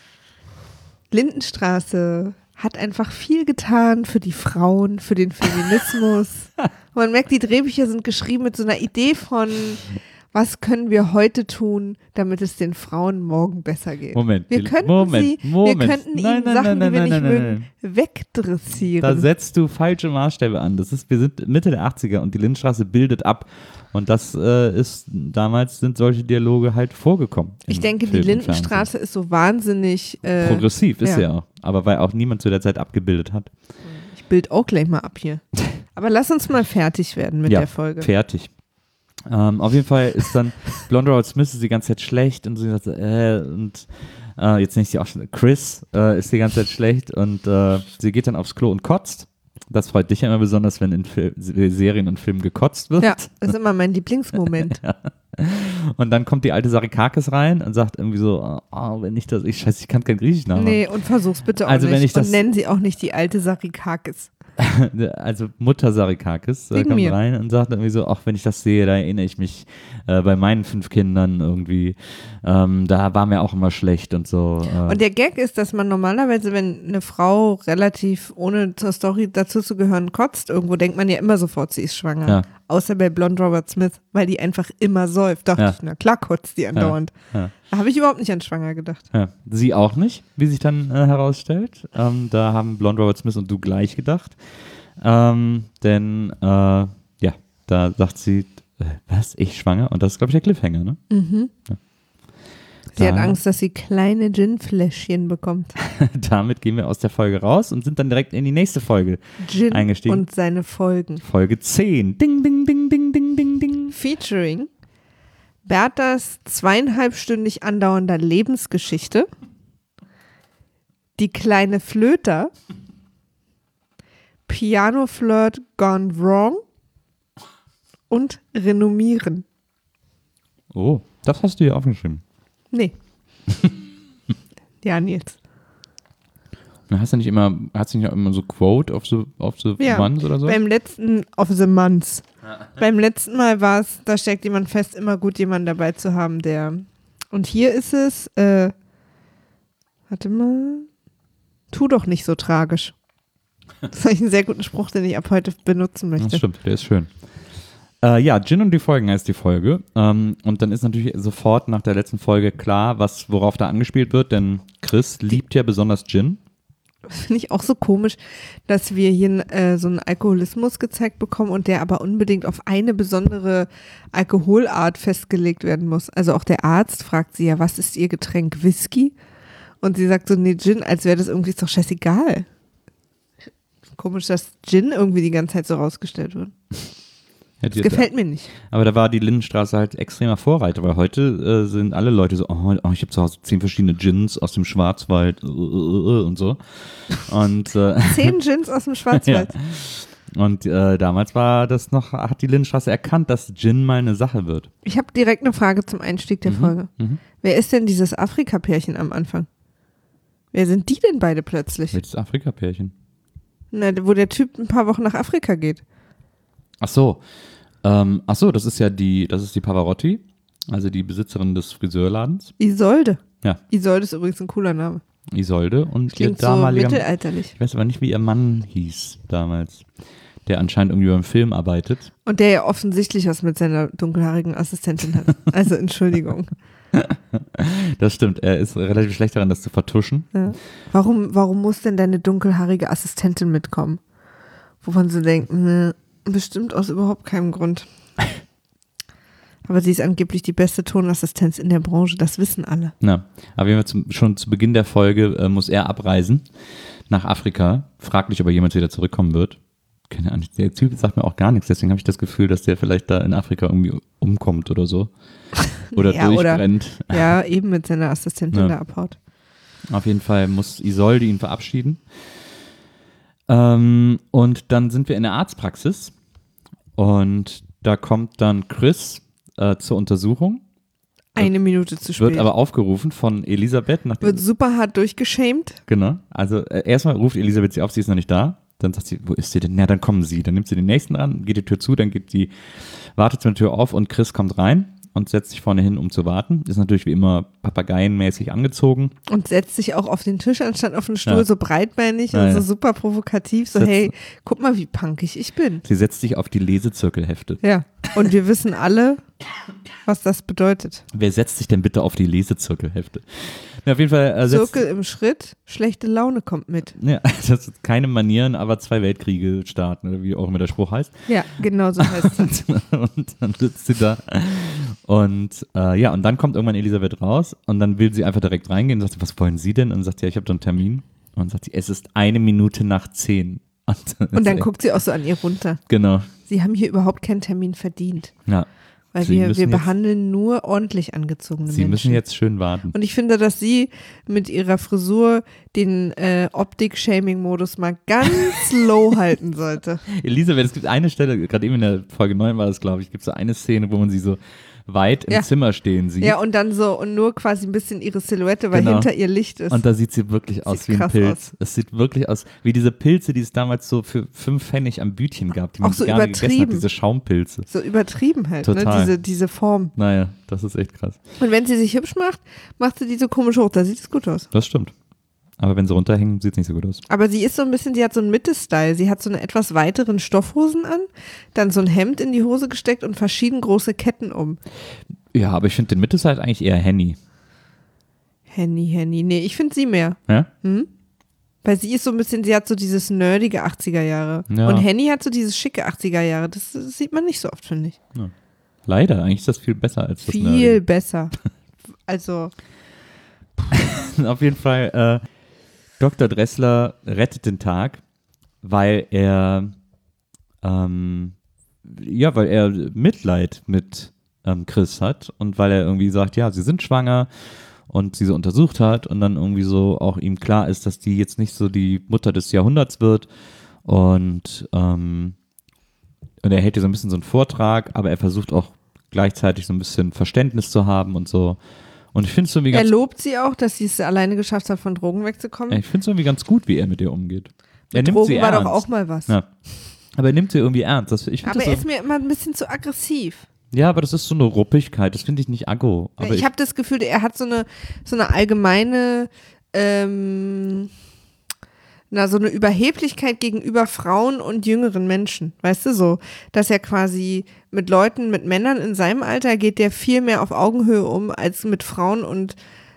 Lindenstraße hat einfach viel getan für die Frauen, für den Feminismus. Man merkt, die Drehbücher sind geschrieben mit so einer Idee von was können wir heute tun, damit es den Frauen morgen besser geht? Moment. Wir könnten Moment. ihnen Sachen, die wir nicht mögen, wegdressieren. Da setzt du falsche Maßstäbe an. Wir sind Mitte der 80er und die Lindenstraße bildet ab. Und damals sind solche Dialoge halt vorgekommen. Ich denke, die Lindenstraße ist so wahnsinnig progressiv, ist sie auch. Aber weil auch niemand zu der Zeit abgebildet hat. Ich bild auch gleich mal ab hier. Aber lass uns mal fertig werden mit der Folge. Fertig. Auf jeden Fall ist dann Blonde Robert Smith ist die ganze Zeit schlecht und sie sagt jetzt nicht sie auch schon, Chris ist die ganze Zeit schlecht und sie geht dann aufs Klo und kotzt. Das freut dich ja immer besonders, wenn in Serien und Filmen gekotzt wird. Ja, das ist immer mein Lieblingsmoment. Ja. Und dann kommt die alte Sarikakis rein und sagt irgendwie so, wenn ich das, ich kann kein Griechisch nachmachen. Nee, und versuch's bitte auch nicht. Und nennen sie auch nicht die alte Sarikakis. Also Mutter Sarikakis kommt rein und sagt irgendwie so, auch wenn ich das sehe, da erinnere ich mich bei meinen 5 Kindern irgendwie, da war mir auch immer schlecht und so. Und der Gag ist, dass man normalerweise, wenn eine Frau relativ ohne zur Story dazu zu gehören kotzt, irgendwo denkt man ja immer sofort, sie ist schwanger. Ja. Außer bei Blonde Robert Smith, weil die einfach immer säuft. Dachte ich, na klar kotzt die andauernd. Ja. Da habe ich überhaupt nicht an schwanger gedacht. Ja. Sie auch nicht, wie sich dann herausstellt. Da haben Blonde Robert Smith und du gleich gedacht. Denn da sagt sie, was, ich schwanger? Und das ist, glaube ich, der Cliffhanger, ne? Mhm. Ja. Sie hat Angst, dass sie kleine Gin-Fläschchen bekommt. Damit gehen wir aus der Folge raus und sind dann direkt in die nächste Folge Gin eingestiegen. Und seine Folgen. Folge 10. Ding, ding, ding, ding, ding, ding, ding. Featuring Berthas 2,5-stündig andauernder Lebensgeschichte, die kleine Flöter, Piano-Flirt gone wrong und Renommieren. Oh, das hast du ja aufgeschrieben. Nee. Ja, Nils. Hast du nicht immer so Quote of the Month oder so? Beim letzten Mal war es, da steckt jemand fest, immer gut jemanden dabei zu haben, der. Und hier ist es, warte mal, tu doch nicht so tragisch. Das ist eigentlich einen sehr guten Spruch, den ich ab heute benutzen möchte. Das stimmt, der ist schön. Gin und die Folgen heißt die Folge. Und dann ist natürlich sofort nach der letzten Folge klar, worauf da angespielt wird, denn Chris liebt ja besonders Gin. Das finde ich auch so komisch, dass wir hier so einen Alkoholismus gezeigt bekommen und der aber unbedingt auf eine besondere Alkoholart festgelegt werden muss. Also auch der Arzt fragt sie ja, was ist ihr Getränk? Whisky? Und sie sagt so, nee, Gin, als wäre das irgendwie doch scheißegal. Komisch, dass Gin irgendwie die ganze Zeit so rausgestellt wird. Das gefällt mir nicht. Aber da war die Lindenstraße halt extremer Vorreiter, weil heute sind alle Leute so, ich habe zu Hause 10 verschiedene Gins aus dem Schwarzwald und so. Und 10 Gins aus dem Schwarzwald. Ja. Und damals hat die Lindenstraße erkannt, dass Gin mal eine Sache wird. Ich habe direkt eine Frage zum Einstieg der Folge. Wer ist denn dieses Afrika-Pärchen am Anfang? Wer sind die denn beide plötzlich? Welches Afrika-Pärchen? Na, wo der Typ ein paar Wochen nach Afrika geht. Ach so, das ist die Pavarotti, also die Besitzerin des Friseurladens. Isolde. Ja. Isolde ist übrigens ein cooler Name. Isolde und klingt ihr damaliger, so mittelalterlich. Ich weiß aber nicht, wie ihr Mann hieß damals, der anscheinend irgendwie beim Film arbeitet. Und der ja offensichtlich was mit seiner dunkelhaarigen Assistentin hat. Also Entschuldigung. Das stimmt, er ist relativ schlecht daran, das zu vertuschen. Ja. Warum muss denn deine dunkelhaarige Assistentin mitkommen? Wovon sie denken, bestimmt aus überhaupt keinem Grund. Aber sie ist angeblich die beste Tonassistenz in der Branche, das wissen alle. Na, aber schon zu Beginn der Folge muss er abreisen nach Afrika. Fraglich, ob er jemals wieder zurückkommen wird. Keine Ahnung, der Typ sagt mir auch gar nichts, deswegen habe ich das Gefühl, dass der vielleicht da in Afrika irgendwie umkommt oder so. Oder ja, durchbrennt. Ja, eben mit seiner Assistentin da abhaut. Auf jeden Fall muss Isolde ihn verabschieden. Und dann sind wir in der Arztpraxis und da kommt dann Chris zur Untersuchung. Eine Minute zu spät. Wird aber aufgerufen von Elisabeth. Wird super hart durchgeschämt. Genau, also erstmal ruft Elisabeth sie auf, sie ist noch nicht da. Dann sagt sie, wo ist sie denn? Na, dann kommen sie. Dann nimmt sie den nächsten ran, geht die Tür zu, dann wartet sie mit der Tür auf und Chris kommt rein und setzt sich vorne hin, um zu warten. Ist natürlich wie immer papageienmäßig angezogen. Und setzt sich auch auf den Tisch anstatt auf den Stuhl, Ja. so breitbeinig Ja, und so ja. super provokativ. So, hey, guck mal, wie punkig ich bin. Sie setzt sich auf die Lesezirkelhefte. Ja, und wir wissen alle, was das bedeutet. Wer setzt sich denn bitte auf die Lesezirkelhefte? Ja, auf jeden Fall Zirkel im Schritt, schlechte Laune kommt mit. Ja, das sind keine Manieren, aber 2 Weltkriege starten, oder wie auch immer der Spruch heißt. Ja, genau so heißt es. Und dann sitzt sie da. Und und dann kommt irgendwann Elisabeth raus und dann will sie einfach direkt reingehen und sagt, was wollen Sie denn? Und sagt, ja, ich habe da einen Termin. Und dann sagt sie, es ist 1:01:10. Und dann guckt sie auch so an ihr runter. Genau. Sie haben hier überhaupt keinen Termin verdient. Ja. Weil Sie wir müssen jetzt- behandeln nur ordentlich angezogene Sie Menschen. müssen jetzt schön warten. Und ich finde, dass sie mit ihrer Frisur den Optik-Shaming-Modus mal ganz low halten sollte. Elisabeth, es gibt eine Stelle, gerade eben in der Folge 9 war das, glaube ich, gibt es so eine Szene, wo man sie so weit im Ja. Zimmer stehen sieht. Ja, und dann so, und nur quasi ein bisschen ihre Silhouette, weil Genau. hinter ihr Licht ist. Und da sieht sie wirklich aus Sieht wie ein krass Pilz. aus. Es sieht wirklich aus wie diese Pilze, die es damals so für 5 Pfennig am Bütchen gab, die man Auch so gerne gegessen hat, übertrieben. diese Schaumpilze. So übertrieben halt, Total. ne? Diese Form. Naja, das ist echt krass. Und wenn sie sich hübsch macht, macht sie die so komisch hoch. Da sieht es gut aus. Das stimmt. Aber wenn sie runterhängen, sieht es nicht so gut aus. Aber sie ist so ein bisschen, sie hat so einen Mitte-Style. Sie hat so eine etwas weiteren Stoffhosen an, dann so ein Hemd in die Hose gesteckt und verschieden große Ketten um. Ja, aber ich finde den Mitte-Side eigentlich eher Henny. Henny. Nee, ich finde sie mehr. Ja? Weil sie ist so ein bisschen, sie hat so dieses nerdige 80er Jahre. Ja. Und Henny hat so dieses schicke 80er Jahre. Das sieht man nicht so oft, finde ich. Leider, eigentlich ist das viel besser als das Viel Nerdige. besser. Also, Auf jeden Fall, Dr. Dressler rettet den Tag, weil er Mitleid mit Chris hat und weil er irgendwie sagt, ja, sie sind schwanger und sie so untersucht hat und dann irgendwie so auch ihm klar ist, dass die jetzt nicht so die Mutter des Jahrhunderts wird und er hält ihr so ein bisschen so einen Vortrag, aber er versucht auch gleichzeitig so ein bisschen Verständnis zu haben und so. Und ich finde es irgendwie er ganz, lobt sie auch, dass sie es alleine geschafft hat, von Drogen wegzukommen. ich find's irgendwie ganz gut, wie er mit ihr umgeht. Er nimmt Drogen sie war ernst. doch auch mal was. Ja. Aber er nimmt sie irgendwie ernst. Ich find Aber das er so, ist mir immer ein bisschen zu aggressiv. ja, aber das ist so eine Ruppigkeit. Das finde ich nicht aggro. Aber Ich habe das Gefühl, er hat so eine allgemeine, so eine Überheblichkeit gegenüber Frauen und jüngeren Menschen. Weißt du so, dass er quasi mit Männern in seinem Alter geht der viel mehr auf Augenhöhe um als mit Frauen und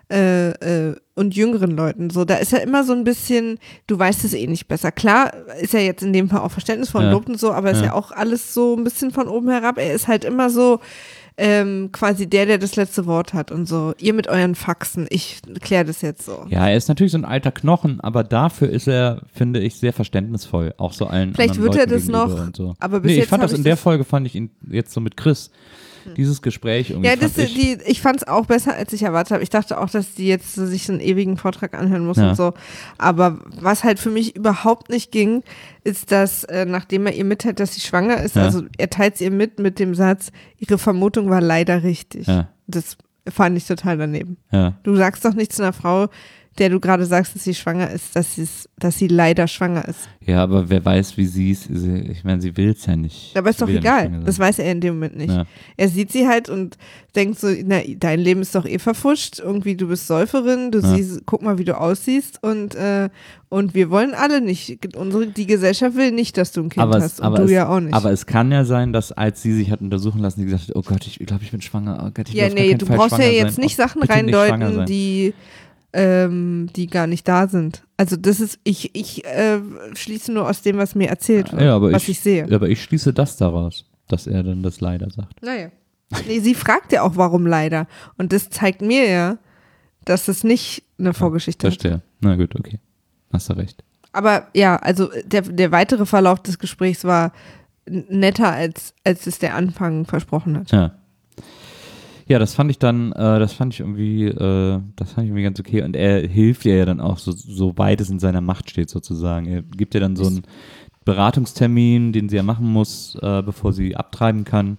jüngeren Leuten. So, da ist er immer so ein bisschen, du weißt es eh nicht besser. Klar ist er jetzt in dem Fall auch verständnisvoll und Ja. lobt und so, aber ist ja auch alles so ein bisschen von oben herab. Er ist halt immer so quasi der das letzte Wort hat und so. Ihr mit euren Faxen, ich kläre das jetzt so. ja, er ist natürlich so ein alter Knochen, aber dafür ist er, finde ich, sehr verständnisvoll. Auch so allen Vielleicht anderen wird er Leuten das gegenüber noch, und so. aber bis Nee, jetzt ich fand hab das ich in der das- Folge, fand ich ihn jetzt so mit Chris, dieses Gespräch irgendwie. Ja, fand ich fand es auch besser, als ich erwartet habe. Ich dachte auch, dass die jetzt so sich so einen ewigen Vortrag anhören muss Ja. und so. Aber was halt für mich überhaupt nicht ging, ist, dass nachdem er ihr mitteilt, dass sie schwanger ist, Ja. also er teilt es ihr mit dem Satz, ihre Vermutung war leider richtig. Ja. Das fand ich total daneben. ja. Du sagst doch nicht zu einer Frau, der du gerade sagst, dass sie schwanger ist, dass sie leider schwanger ist. Ja, aber wer weiß, wie sie ist. Ich meine, sie will es ja nicht. Aber ist Sie doch will ja nicht egal. schwanger Das sein. weiß er in dem Moment nicht. Ja. Er sieht sie halt und denkt so, na, dein Leben ist doch eh verfuscht. Irgendwie, du bist Säuferin, du Ja. siehst, guck mal, wie du aussiehst und wir wollen alle nicht. Die Gesellschaft will nicht, dass du ein Kind hast und du ja auch nicht. Aber es kann ja sein, dass als sie sich hat untersuchen lassen, sie gesagt hat, oh Gott, ich glaube, ich bin schwanger. Oh Gott, ich will ja, auf gar nee, keinen du Fall brauchst ja schwanger jetzt sein. nicht Oh, Sachen bitte nicht schwanger reindeuten, sein. die gar nicht da sind. Also das ist, ich schließe nur aus dem, was mir erzählt wird, Ja, aber was ich sehe. Aber ich schließe das daraus, dass er dann das leider sagt. Naja. Nee, sie fragt ja auch, warum leider. Und das zeigt mir ja, dass es nicht eine Vorgeschichte ist. Verstehe. Na gut, okay. Hast du recht. Aber ja, also der weitere Verlauf des Gesprächs war netter, als es der Anfang versprochen hat. Ja. Ja, das fand ich irgendwie ganz okay. Und er hilft ihr ja dann auch, so weit es in seiner Macht steht sozusagen. Er gibt ihr dann so einen Beratungstermin, den sie ja machen muss, bevor sie abtreiben kann.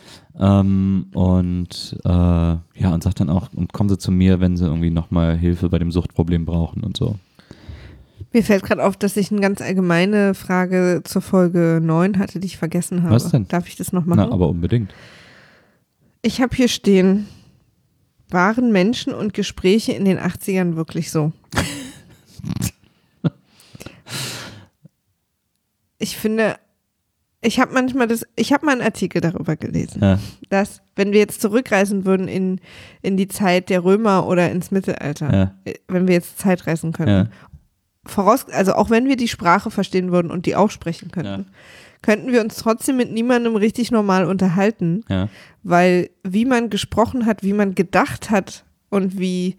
Und sagt dann auch, und kommen Sie zu mir, wenn Sie irgendwie nochmal Hilfe bei dem Suchtproblem brauchen und so. Mir fällt gerade auf, dass ich eine ganz allgemeine Frage zur Folge 9 hatte, die ich vergessen habe. Was denn? Darf ich das noch machen? Na, aber unbedingt. Ich habe hier stehen, waren Menschen und Gespräche in den 80ern wirklich so? Ich finde, ich habe mal einen Artikel darüber gelesen, dass, wenn wir jetzt zurückreisen würden in die Zeit der Römer oder ins Mittelalter, wenn wir jetzt Zeitreisen könnten, also auch wenn wir die Sprache verstehen würden und die auch sprechen könnten, könnten wir uns trotzdem mit niemandem richtig normal unterhalten, weil wie man gesprochen hat, wie man gedacht hat und wie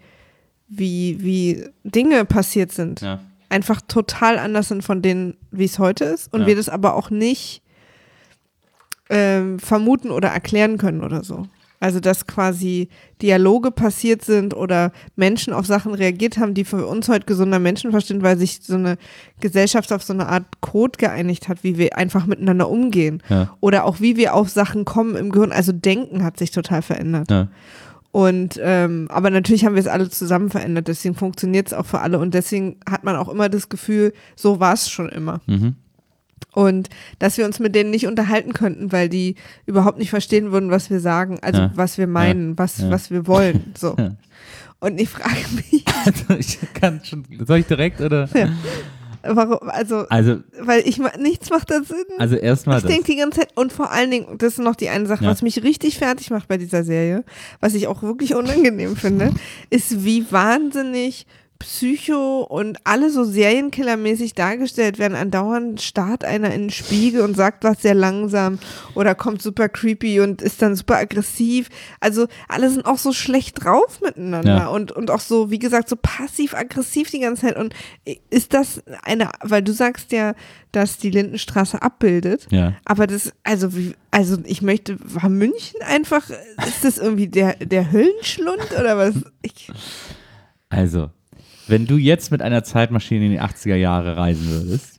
Dinge passiert sind, einfach total anders sind von denen, wie es heute ist und wir das aber auch nicht vermuten oder erklären können oder so. Also dass quasi Dialoge passiert sind oder Menschen auf Sachen reagiert haben, die für uns heute gesunder Menschenverstand, weil sich so eine Gesellschaft auf so eine Art Code geeinigt hat, wie wir einfach miteinander umgehen. Oder auch wie wir auf Sachen kommen im Gehirn. Also Denken hat sich total verändert. Und aber natürlich haben wir es alle zusammen verändert, deswegen funktioniert es auch für alle und deswegen hat man auch immer das Gefühl, so war es schon immer. Und dass wir uns mit denen nicht unterhalten könnten, weil die überhaupt nicht verstehen würden, was wir sagen, also was wir meinen, was wir wollen. So. Und ich frage mich. Also ich kann schon, soll ich direkt oder? Warum, also weil nichts macht da Sinn. Also erstmal ich denke die ganze Zeit, und vor allen Dingen, das ist noch die eine Sache, was mich richtig fertig macht bei dieser Serie, was ich auch wirklich unangenehm finde, ist, wie wahnsinnig Psycho und alle so Serienkillermäßig dargestellt werden. Andauernd starrt einer in den Spiegel und sagt was sehr langsam oder kommt super creepy und ist dann super aggressiv. Also alle sind auch so schlecht drauf miteinander und auch so, wie gesagt, so passiv-aggressiv die ganze Zeit. Und ist das weil du sagst ja, dass die Lindenstraße abbildet, aber das, also ich möchte, war München einfach, ist das irgendwie der Höllenschlund oder was? Also, wenn du jetzt mit einer Zeitmaschine in die 80er Jahre reisen würdest,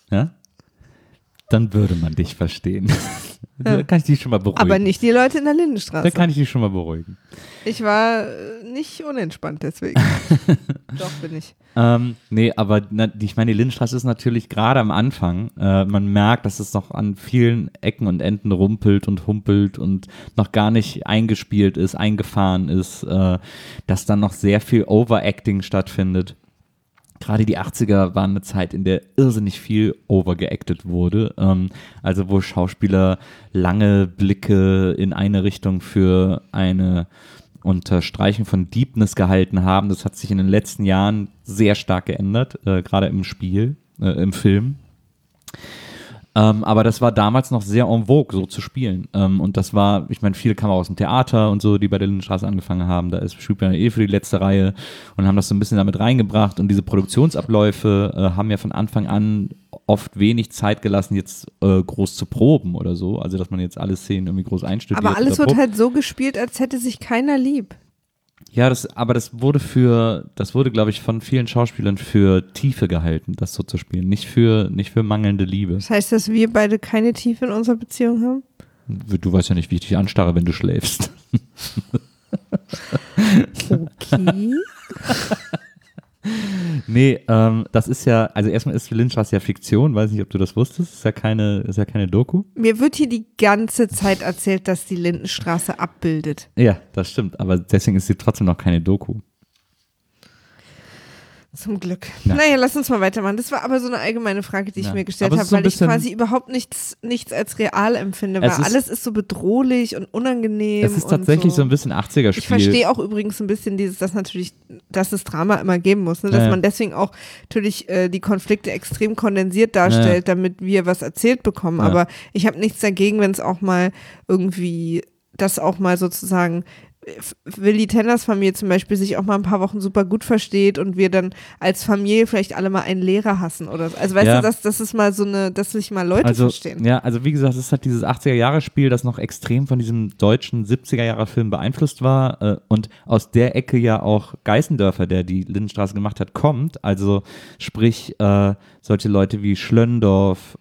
dann würde man dich verstehen. Da kann ich dich schon mal beruhigen. Aber nicht die Leute in der Lindenstraße. Da kann ich dich schon mal beruhigen. Ich war nicht unentspannt deswegen. Doch, bin ich. Nee, aber ich meine, die Lindenstraße ist natürlich gerade am Anfang. Man merkt, dass es noch an vielen Ecken und Enden rumpelt und humpelt und noch gar nicht eingespielt ist, eingefahren ist, dass dann noch sehr viel Overacting stattfindet. Gerade die 80er waren eine Zeit, in der irrsinnig viel overgeactet wurde. Also wo Schauspieler lange Blicke in eine Richtung für eine Unterstreichung von Deepness gehalten haben. Das hat sich in den letzten Jahren sehr stark geändert, gerade im Film. Aber das war damals noch sehr en vogue, so zu spielen. Und das war, ich meine, viele kamen aus dem Theater und so, die bei der Lindenstraße angefangen haben. Da spielt man für die letzte Reihe und haben das so ein bisschen damit reingebracht. Und diese Produktionsabläufe haben ja von Anfang an oft wenig Zeit gelassen, jetzt groß zu proben oder so. Also, dass man jetzt alle Szenen irgendwie groß einstudiert. Aber alles wird halt so gespielt, als hätte sich keiner lieb. Ja, das wurde, glaube ich, von vielen Schauspielern für Tiefe gehalten, das so zu spielen. Nicht für mangelnde Liebe. Das heißt, dass wir beide keine Tiefe in unserer Beziehung haben? Du weißt ja nicht, wie ich dich anstarre, wenn du schläfst. Okay. Nee, das ist ja, also erstmal ist die Lindenstraße ja Fiktion, weiß nicht, ob du das wusstest, ist ja keine Doku. Mir wird hier die ganze Zeit erzählt, dass die Lindenstraße abbildet. Ja, das stimmt, aber deswegen ist sie trotzdem noch keine Doku. Zum Glück. Naja, lass uns mal weitermachen. Das war aber so eine allgemeine Frage, die ich mir gestellt habe, weil ich quasi überhaupt nichts als real empfinde, weil alles ist so bedrohlich und unangenehm. Es ist tatsächlich so ein bisschen 80er-Spiel. Ich verstehe auch übrigens ein bisschen dass es Drama immer geben muss, ne? Dass man deswegen auch natürlich die Konflikte extrem kondensiert darstellt, damit wir was erzählt bekommen. Aber ich habe nichts dagegen, wenn es auch mal irgendwie, das auch mal sozusagen Willi Tenners Familie zum Beispiel sich auch mal ein paar Wochen super gut versteht und wir dann als Familie vielleicht alle mal einen Lehrer hassen oder so. Also weißt du, das ist mal so dass sich mal Leute verstehen. Ja, also wie gesagt, es ist halt dieses 80er-Jahre-Spiel, das noch extrem von diesem deutschen 70er-Jahre-Film beeinflusst war und aus der Ecke ja auch Geißendörfer, der die Lindenstraße gemacht hat, kommt. Also sprich, solche Leute wie Schlöndorff,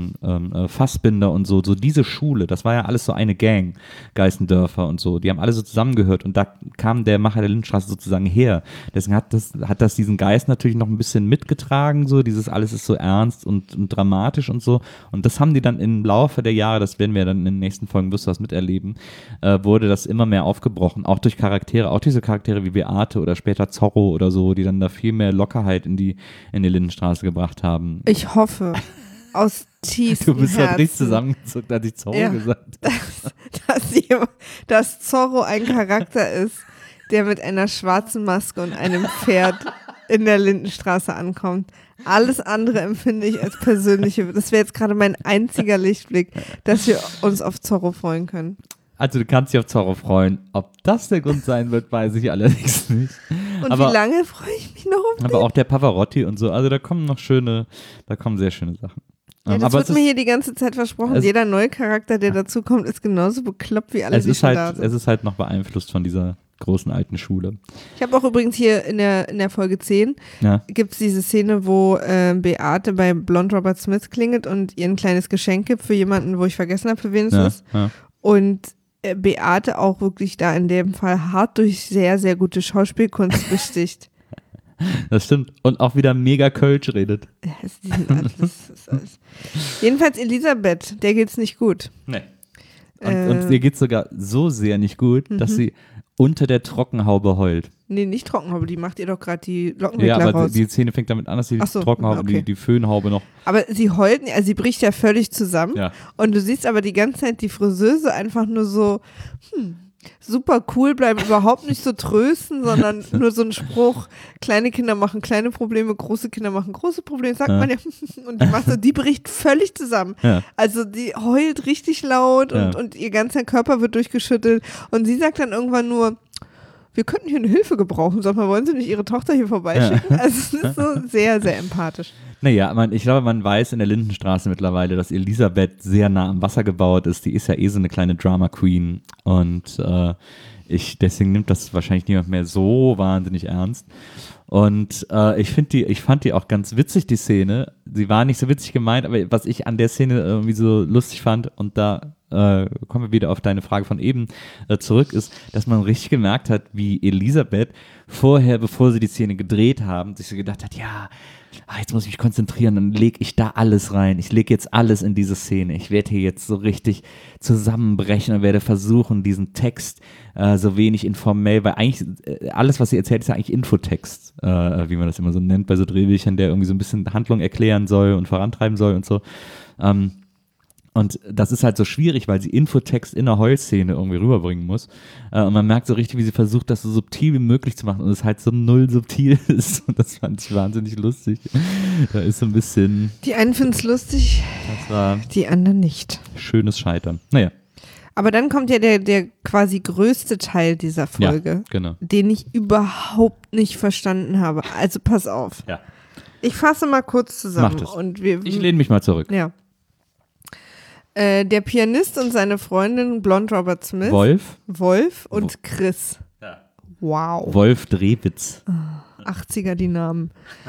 Fassbinder und so diese Schule, das war ja alles so eine Gang, Geißendörfer und so, die haben alle so zusammengehört und da kam der Macher der Lindenstraße sozusagen her. Deswegen hat das diesen Geist natürlich noch ein bisschen mitgetragen, so dieses alles ist so ernst und dramatisch und so und das haben die dann im Laufe der Jahre, das werden wir dann in den nächsten Folgen, wirst du was miterleben, wurde das immer mehr aufgebrochen, auch durch Charaktere, auch diese Charaktere wie Beate oder später Zorro oder so, die dann da viel mehr Lockerheit in die Lindenstraße gebracht haben. Ich hoffe, aus tiefstem Du bist Herzen, halt nicht zusammengezuckt, als ich Zorro gesagt habe. dass Zorro ein Charakter ist, der mit einer schwarzen Maske und einem Pferd in der Lindenstraße ankommt. Alles andere empfinde ich als persönliche, das wäre jetzt gerade mein einziger Lichtblick, dass wir uns auf Zorro freuen können. Also du kannst dich auf Zorro freuen. Ob das der Grund sein wird, weiß ich allerdings nicht. Und aber, wie lange freue ich mich noch auf den? Aber auch der Pavarotti und so, also da kommen sehr schöne Sachen. Ja, das wird mir hier die ganze Zeit versprochen. Jeder neue Charakter, der dazukommt, ist genauso bekloppt wie alle, die schon da sind. Es ist halt noch beeinflusst von dieser großen alten Schule. Ich habe auch übrigens hier in der Folge 10 gibt es diese Szene, wo Beate bei Blond Robert Smith klingelt und ihr ein kleines Geschenk gibt für jemanden, wo ich vergessen habe, für wen es ist. Ja. Und Beate auch wirklich da in dem Fall hart durch sehr, sehr gute Schauspielkunst besticht. Das stimmt. Und auch wieder mega Kölsch redet. Ja, das ist alles. Jedenfalls Elisabeth, der geht's nicht gut. Nee. Und ihr geht's sogar so sehr nicht gut, dass sie unter der Trockenhaube heult. Nee, nicht Trockenhaube, die macht ihr doch gerade die Lockenwickler raus. Ja, aber die Szene fängt damit an, dass sie die Trockenhaube, die Föhnhaube noch. Aber sie heult, also sie bricht ja völlig zusammen. Ja. Und du siehst aber die ganze Zeit die Friseuse einfach nur so, super cool bleiben, überhaupt nicht so trösten, sondern nur so ein Spruch, kleine Kinder machen kleine Probleme, große Kinder machen große Probleme, sagt man ja. Und die macht so, die bricht völlig zusammen. Ja. Also die heult richtig laut und ihr ganzer Körper wird durchgeschüttelt und sie sagt dann irgendwann nur, wir könnten hier eine Hilfe gebrauchen, sag mal, wollen Sie nicht Ihre Tochter hier vorbeischicken? Ja. Also es ist so sehr, sehr empathisch. Naja, ich glaube, man weiß in der Lindenstraße mittlerweile, dass Elisabeth sehr nah am Wasser gebaut ist. Die ist ja so eine kleine Drama Queen und deswegen nimmt das wahrscheinlich niemand mehr so wahnsinnig ernst. Und ich fand die auch ganz witzig, die Szene. Sie war nicht so witzig gemeint, aber was ich an der Szene irgendwie so lustig fand und da kommen wir wieder auf deine Frage von eben zurück, ist, dass man richtig gemerkt hat, wie Elisabeth vorher, bevor sie die Szene gedreht haben, sich so gedacht hat, ja, jetzt muss ich mich konzentrieren, dann lege ich da alles rein. Ich lege jetzt alles in diese Szene. Ich werde hier jetzt so richtig zusammenbrechen und werde versuchen, diesen Text so wenig informell, weil eigentlich alles, was sie erzählt, ist ja eigentlich Infotext, wie man das immer so nennt bei so Drehbüchern, der irgendwie so ein bisschen Handlung erklären soll und vorantreiben soll und so. Und das ist halt so schwierig, weil sie Infotext in der Heulszene irgendwie rüberbringen muss. Und man merkt so richtig, wie sie versucht, das so subtil wie möglich zu machen und es halt so null subtil ist. Und das fand ich wahnsinnig lustig. Da ist so ein bisschen... Die einen finden es lustig, die anderen nicht. Schönes Scheitern. Naja. Aber dann kommt ja der quasi größte Teil dieser Folge, genau. Den ich überhaupt nicht verstanden habe. Also pass auf. Ja. Ich fasse mal kurz zusammen. Mach das. Und ich lehne mich mal zurück. Ja. Der Pianist und seine Freundin Blond Robert Smith. Wolf und Chris. Ja. Wow. Wolf Drewitz. 80er die Namen.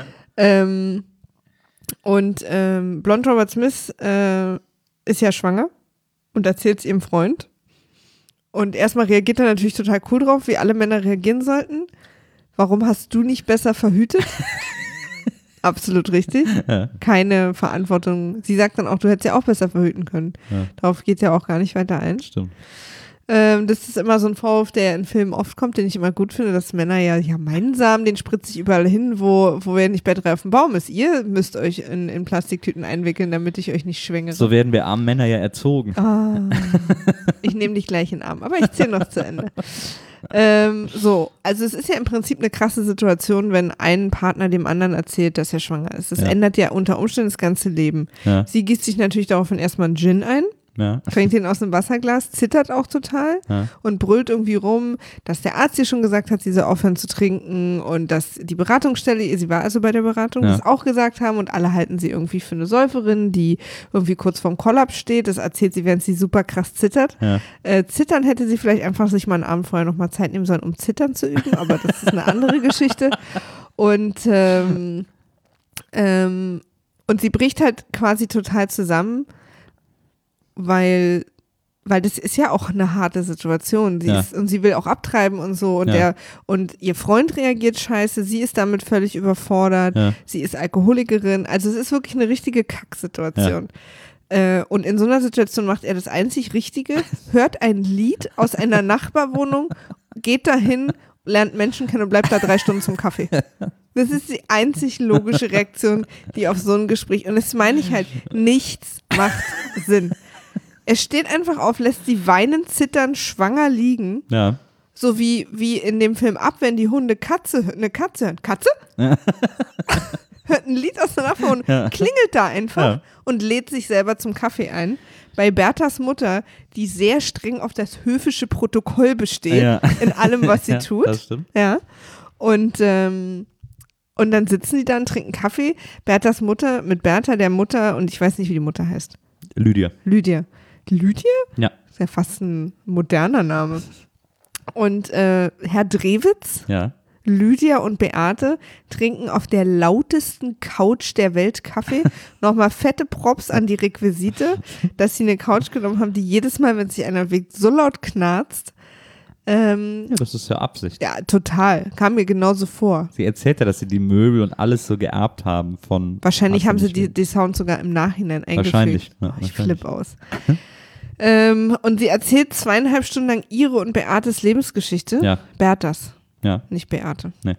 Blond Robert Smith ist ja schwanger und erzählt es ihrem Freund. Und erstmal reagiert er natürlich total cool drauf, wie alle Männer reagieren sollten. Warum hast du nicht besser verhütet? Absolut richtig. Ja. Keine Verantwortung. Sie sagt dann auch, du hättest ja auch besser verhüten können. Ja. Darauf geht es ja auch gar nicht weiter ein. Stimmt. Das ist immer so ein Vorwurf, der in Filmen oft kommt, den ich immer gut finde, dass Männer meinen Samen, den spritze ich überall hin, wo er nicht bei 3 auf dem Baum ist. Ihr müsst euch in Plastiktüten einwickeln, damit ich euch nicht schwängere. So werden wir armen Männer ja erzogen. Ich nehme dich gleich in den Arm, aber ich zähle noch zu Ende. Also es ist ja im Prinzip eine krasse Situation, wenn ein Partner dem anderen erzählt, dass er schwanger ist. Das ändert ja unter Umständen das ganze Leben. Ja. Sie gießt sich natürlich daraufhin erstmal einen Gin ein. Ja. Trinkt ihn aus einem Wasserglas, zittert auch total und brüllt irgendwie rum, dass der Arzt ihr schon gesagt hat, sie soll aufhören zu trinken und dass die Beratungsstelle, sie war also bei der Beratung, das auch gesagt haben und alle halten sie irgendwie für eine Säuferin, die irgendwie kurz vorm Kollaps steht. Das erzählt sie, während sie super krass zittert. Ja. Zittern hätte sie vielleicht einfach sich mal einen Abend vorher nochmal Zeit nehmen sollen, um Zittern zu üben, aber das ist eine andere Geschichte. Und sie bricht halt quasi total zusammen, weil weil das ist ja auch eine harte Situation. Und sie will auch abtreiben und so. Und, und ihr Freund reagiert scheiße. Sie ist damit völlig überfordert. Ja. Sie ist Alkoholikerin. Also es ist wirklich eine richtige Kacksituation. Ja. Und in so einer Situation macht er das einzig Richtige, hört ein Lied aus einer Nachbarwohnung, geht dahin, lernt Menschen kennen und bleibt da 3 Stunden zum Kaffee. Das ist die einzig logische Reaktion, die auf so ein Gespräch, und das meine ich halt, nichts macht Sinn. Er steht einfach auf, lässt sie weinen, zittern, schwanger liegen. Ja. So wie in dem Film Up, wenn die Hunde eine Katze hören. Katze? Ja. Hört ein Lied aus der Nachbarwohnung, klingelt da einfach und lädt sich selber zum Kaffee ein. Bei Berthas Mutter, die sehr streng auf das höfische Protokoll besteht, in allem, was sie tut. Das stimmt. Ja. Und dann sitzen die da und trinken Kaffee. Berthas Mutter mit Bertha, der Mutter, und ich weiß nicht, wie die Mutter heißt. Lydia? Ja. Ist ja fast ein moderner Name. Und Herr Drewitz, Lydia und Beate trinken auf der lautesten Couch der Welt Kaffee. Nochmal fette Props an die Requisite, dass sie eine Couch genommen haben, die jedes Mal, wenn sich einer bewegt, so laut knarzt. Das ist ja Absicht. Ja, total. Kam mir genauso vor. Sie erzählt ja, dass sie die Möbel und alles so geerbt haben von... Wahrscheinlich haben sie die Sound sogar im Nachhinein eingefügt. Wahrscheinlich. Ja, ich flippe aus. Und sie erzählt 2,5 Stunden lang ihre und Beates Lebensgeschichte. Ja. Berthas. Ja. Nicht Beate. Nee.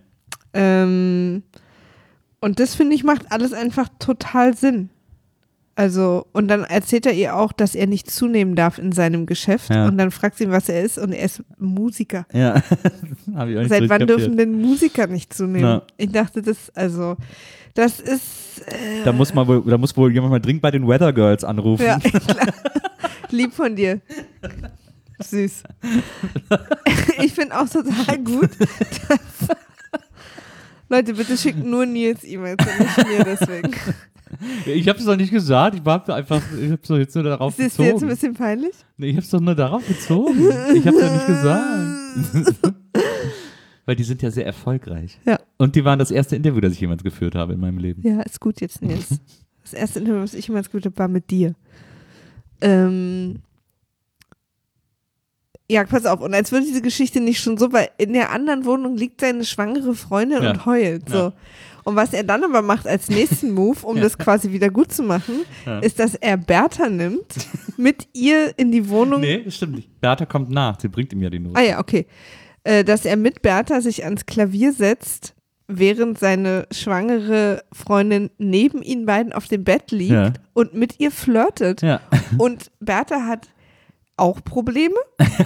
Und das, finde ich, macht alles einfach total Sinn. Also, und dann erzählt er ihr auch, dass er nicht zunehmen darf in seinem Geschäft. Ja. Und dann fragt sie ihn, was er ist, und er ist Musiker. Ja. Hab ich auch nicht Seit wann dürfen denn Musiker nicht zunehmen? Na. Ich dachte, das ist. Da muss wohl jemand mal dringend bei den Weather Girls anrufen. Ja, klar. Lieb von dir. Süß. Ich finde auch total gut, dass Leute, bitte schickt nur Nils E-Mails und nicht mir deswegen. Ich habe es doch nicht gesagt, ich habe es doch jetzt nur darauf bezogen. Ist dir jetzt ein bisschen peinlich? Nee, ich habe es doch nur darauf bezogen. Ich habe es doch nicht gesagt. Weil die sind ja sehr erfolgreich. Ja. Und die waren das erste Interview, das ich jemals geführt habe in meinem Leben. Ja, ist gut jetzt, Nils. Das erste Interview, was ich jemals geführt habe, war mit dir. Ja, pass auf. Und als würde diese Geschichte nicht schon so, weil in der anderen Wohnung liegt seine schwangere Freundin und heult. So. Ja. Und was er dann aber macht als nächsten Move, um das quasi wieder gut zu machen, ist, dass er Bertha nimmt, mit ihr in die Wohnung. Nee, das stimmt nicht. Bertha kommt nach, sie bringt ihm ja die Note. Ah ja, okay. Dass er mit Bertha sich ans Klavier setzt, während seine schwangere Freundin neben ihnen beiden auf dem Bett liegt und mit ihr flirtet. Ja. Und Bertha hat auch Probleme.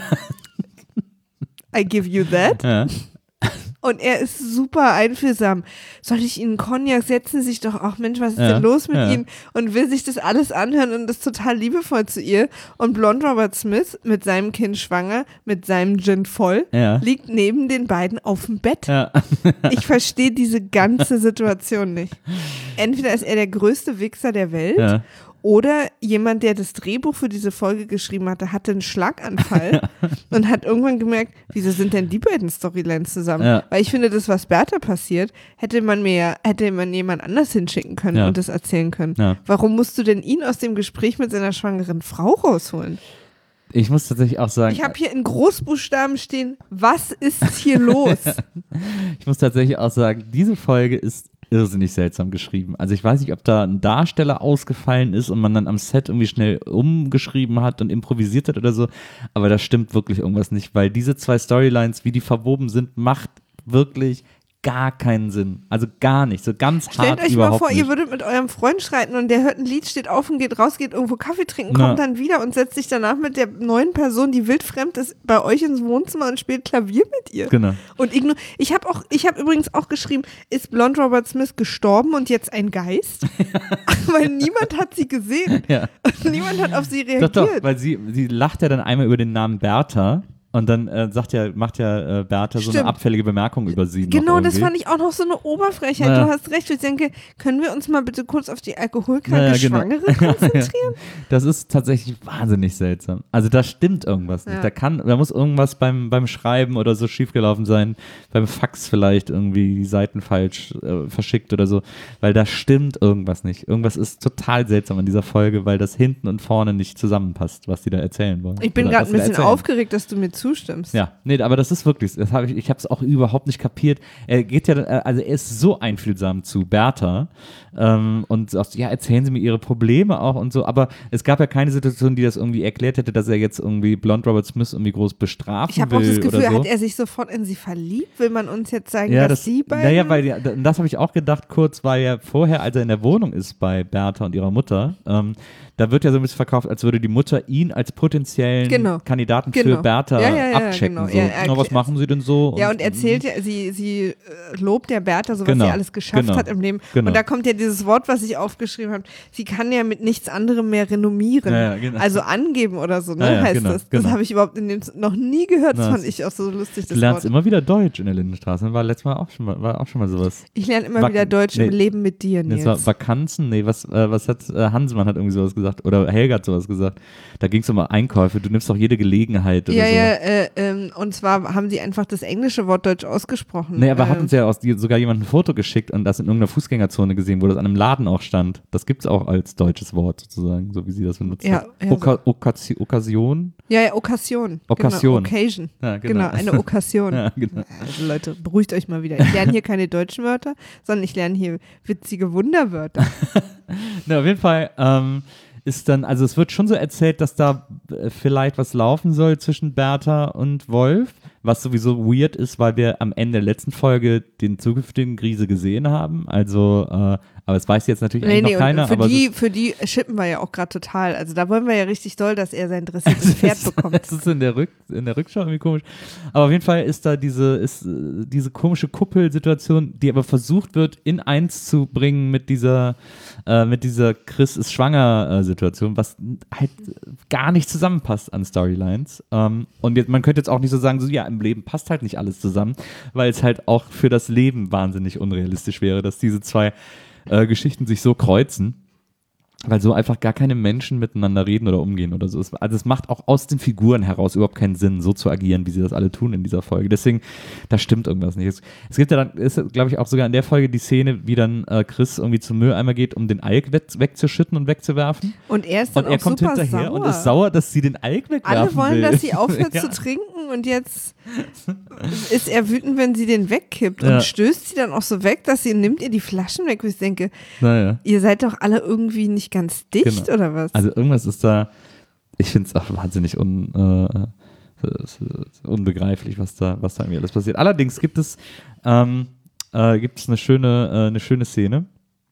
I give you that. Ja. Und er ist super einfühlsam. Soll ich Ihnen Cognac setzen? Sich doch, ach Mensch, was ist denn los mit Ihnen? Und will sich das alles anhören und ist total liebevoll zu ihr. Und Blond Robert Smith mit seinem Kind schwanger, mit seinem Gin voll, liegt neben den beiden auf dem Bett. Ja. Ich verstehe diese ganze Situation nicht. Entweder ist er der größte Wichser der Welt oder jemand, der das Drehbuch für diese Folge geschrieben hatte, hatte einen Schlaganfall und hat irgendwann gemerkt, wieso sind denn die beiden Storylines zusammen? Ja. Weil ich finde, das, was Bertha passiert, hätte man jemand anders hinschicken können und das erzählen können. Ja. Warum musst du denn ihn aus dem Gespräch mit seiner schwangeren Frau rausholen? Ich muss tatsächlich auch sagen... Ich habe hier in Großbuchstaben stehen, was ist hier los? Ich muss tatsächlich auch sagen, diese Folge ist irrsinnig seltsam geschrieben. Also ich weiß nicht, ob da ein Darsteller ausgefallen ist und man dann am Set irgendwie schnell umgeschrieben hat und improvisiert hat oder so, aber da stimmt wirklich irgendwas nicht, weil diese 2 Storylines, wie die verwoben sind, macht wirklich gar keinen Sinn. Also gar nicht, so ganz hart überhaupt nicht. Stellt euch mal vor, ihr würdet mit eurem Freund streiten und der hört ein Lied, steht auf und geht raus, geht irgendwo Kaffee trinken, kommt dann wieder und setzt sich danach mit der neuen Person, die wildfremd ist, bei euch ins Wohnzimmer und spielt Klavier mit ihr. Genau. Und ich habe übrigens auch geschrieben, ist Blond Robert Smith gestorben und jetzt ein Geist? Weil niemand hat sie gesehen. Ja. Und niemand hat auf sie reagiert. Doch, weil sie lacht ja dann einmal über den Namen Bertha. Und dann macht ja Bertha so eine abfällige Bemerkung über sie. Genau, das fand ich auch noch so eine Oberfrechheit. Du hast recht. Ich denke, können wir uns mal bitte kurz auf die alkoholkranke Schwangere konzentrieren? Das ist tatsächlich wahnsinnig seltsam. Also da stimmt irgendwas nicht. Da muss irgendwas beim Schreiben oder so schiefgelaufen sein. Beim Fax vielleicht irgendwie die Seiten falsch verschickt oder so. Weil da stimmt irgendwas nicht. Irgendwas ist total seltsam an dieser Folge, weil das hinten und vorne nicht zusammenpasst, was die da erzählen wollen. Ich bin gerade ein bisschen aufgeregt, dass du mir zustimmst. Ja, nee, aber das ist wirklich, ich habe es auch überhaupt nicht kapiert. Er ist so einfühlsam zu Bertha und sagt, ja, erzählen Sie mir Ihre Probleme auch und so, aber es gab ja keine Situation, die das irgendwie erklärt hätte, dass er jetzt irgendwie Blonde Robert Smith irgendwie groß bestrafen will. Ich habe auch das Gefühl, so. Hat er sich sofort in sie verliebt? Will man uns jetzt sagen, dass sie beide... Naja, weil das habe ich auch gedacht kurz, weil ja vorher, als er in der Wohnung ist bei Bertha und ihrer Mutter, da wird ja so ein bisschen verkauft, als würde die Mutter ihn als potenziellen Kandidaten für Bertha abchecken. Genau. So. Was machen sie denn so? Ja, und erzählt ja, sie lobt ja Bertha, so was sie alles geschafft hat im Leben. Und da kommt ja dieses Wort, was ich aufgeschrieben habe, sie kann ja mit nichts anderem mehr renommieren. Also angeben oder so, heißt das. Das habe ich überhaupt noch nie gehört, das fand ich auch so lustig. Du lernst immer wieder Deutsch in der Lindenstraße, war letztes Mal auch schon mal sowas. Ich lerne immer wieder Deutsch im Leben mit dir, Nils. Das war Vakanzen, was hat Hansmann hat irgendwie sowas gesagt, oder Helga hat sowas gesagt. Da ging es um Einkäufe, du nimmst doch jede Gelegenheit oder so. Und zwar haben sie einfach das englische Wort Deutsch ausgesprochen. Nee, aber hat uns ja sogar jemand ein Foto geschickt und das in irgendeiner Fußgängerzone gesehen, wo das an einem Laden auch stand. Das gibt es auch als deutsches Wort sozusagen, so wie sie das benutzt hat. Okkasion? Ja, Okkasion. Okkasion. Genau, Occasion. Ja, genau, eine Okkasion. Ja, genau. Also Leute, beruhigt euch mal wieder. Ich lerne hier keine deutschen Wörter, sondern ich lerne hier witzige Wunderwörter. Na, auf jeden Fall also es wird schon so erzählt, dass da vielleicht was laufen soll zwischen Bertha und Wolf, was sowieso weird ist, weil wir am Ende der letzten Folge den zukünftigen Grise gesehen haben. Also, aber es weiß jetzt natürlich eigentlich noch keiner. Für die schippen wir ja auch gerade total. Also da wollen wir ja richtig doll, dass er sein dressiertes Pferd bekommt. Das ist in der Rückschau irgendwie komisch. Aber auf jeden Fall ist da diese komische Kuppelsituation, die aber versucht wird, in eins zu bringen mit dieser Chris ist schwanger Situation, was halt gar nicht zusammenpasst an Storylines. Und man könnte jetzt auch nicht so sagen, so ja, im Leben passt halt nicht alles zusammen, weil es halt auch für das Leben wahnsinnig unrealistisch wäre, dass diese zwei Geschichten sich so kreuzen, weil so einfach gar keine Menschen miteinander reden oder umgehen oder so. Also es macht auch aus den Figuren heraus überhaupt keinen Sinn, so zu agieren, wie sie das alle tun in dieser Folge. Deswegen, da stimmt irgendwas nicht. Es gibt ja dann, ist glaube ich auch sogar in der Folge die Szene, wie dann Chris irgendwie zum Mülleimer geht, um den Alk wegzuschütten und wegzuwerfen. Und er ist dann und er auch kommt super hinterher sauer. Und ist sauer, dass sie den Alk wegwerfen Alle wollen, will. dass sie aufhört zu trinken und jetzt ist er wütend, wenn sie den wegkippt und stößt sie dann auch so weg, dass nimmt ihr die Flaschen weg, wo ich denke, ihr seid doch alle irgendwie nicht ganz dicht oder was? Also irgendwas ist da, ich finde es auch wahnsinnig unbegreiflich, was da irgendwie alles passiert. Allerdings gibt es eine schöne Szene.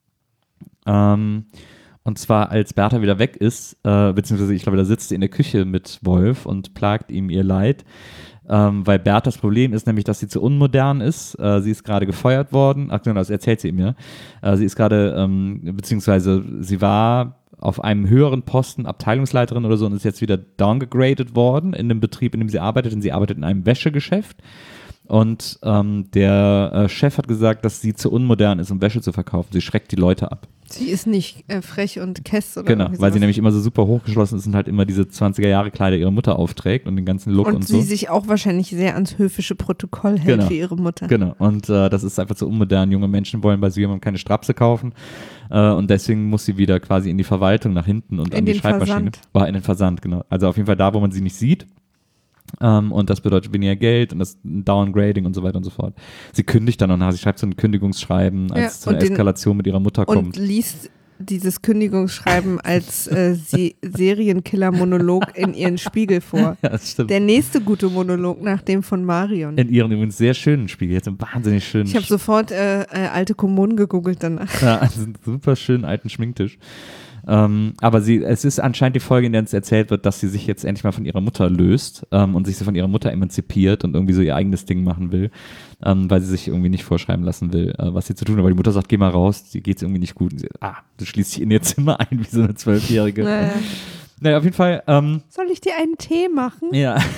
Und zwar, als Bertha wieder weg ist, beziehungsweise ich glaube, da sitzt sie in der Küche mit Wolf und plagt ihm ihr Leid, weil Berthas Problem ist nämlich, dass sie zu unmodern ist. Sie ist gerade gefeuert worden. Ach genau, das erzählt sie ihm ja. Sie ist gerade, beziehungsweise sie war auf einem höheren Posten Abteilungsleiterin oder so und ist jetzt wieder downgegradet worden in dem Betrieb, in dem sie arbeitet. Und sie arbeitet in einem Wäschegeschäft. Und der Chef hat gesagt, dass sie zu unmodern ist, um Wäsche zu verkaufen. Sie schreckt die Leute ab. Sie ist nicht frech und kess oder genau, weil sie nämlich immer so super hochgeschlossen ist und halt immer diese 20er-Jahre-Kleider ihrer Mutter aufträgt und den ganzen Look und so. Und sie sich auch wahrscheinlich sehr ans höfische Protokoll hält für ihre Mutter. Genau, und das ist einfach zu unmodern. Junge Menschen wollen bei so jemandem keine Strapse kaufen und deswegen muss sie wieder quasi in die Verwaltung nach hinten und an die Schreibmaschine. In den Versand, genau. Also auf jeden Fall da, wo man sie nicht sieht. Und das bedeutet weniger Geld und das Downgrading und so weiter und so fort. Sie kündigt dann und sie schreibt so ein Kündigungsschreiben, als es zu einer Eskalation mit ihrer Mutter kommt. Und liest dieses Kündigungsschreiben als Serienkiller-Monolog in ihren Spiegel vor. Ja, das stimmt. Der nächste gute Monolog nach dem von Marion. In ihren übrigens sehr schönen Spiegel, jetzt einen wahnsinnig schönen. Ich habe sofort alte Kommunen gegoogelt danach. Ja, also einen super schönen alten Schminktisch. Aber es ist anscheinend die Folge, in der uns erzählt wird, dass sie sich jetzt endlich mal von ihrer Mutter löst und sich so von ihrer Mutter emanzipiert und irgendwie so ihr eigenes Ding machen will, weil sie sich irgendwie nicht vorschreiben lassen will, was sie zu tun hat. Weil die Mutter sagt, geh mal raus, dir geht's irgendwie nicht gut. Und sie, du schließt dich in ihr Zimmer ein, wie so eine 12-Jährige. Naja, auf jeden Fall. Soll ich dir einen Tee machen? Ja. Die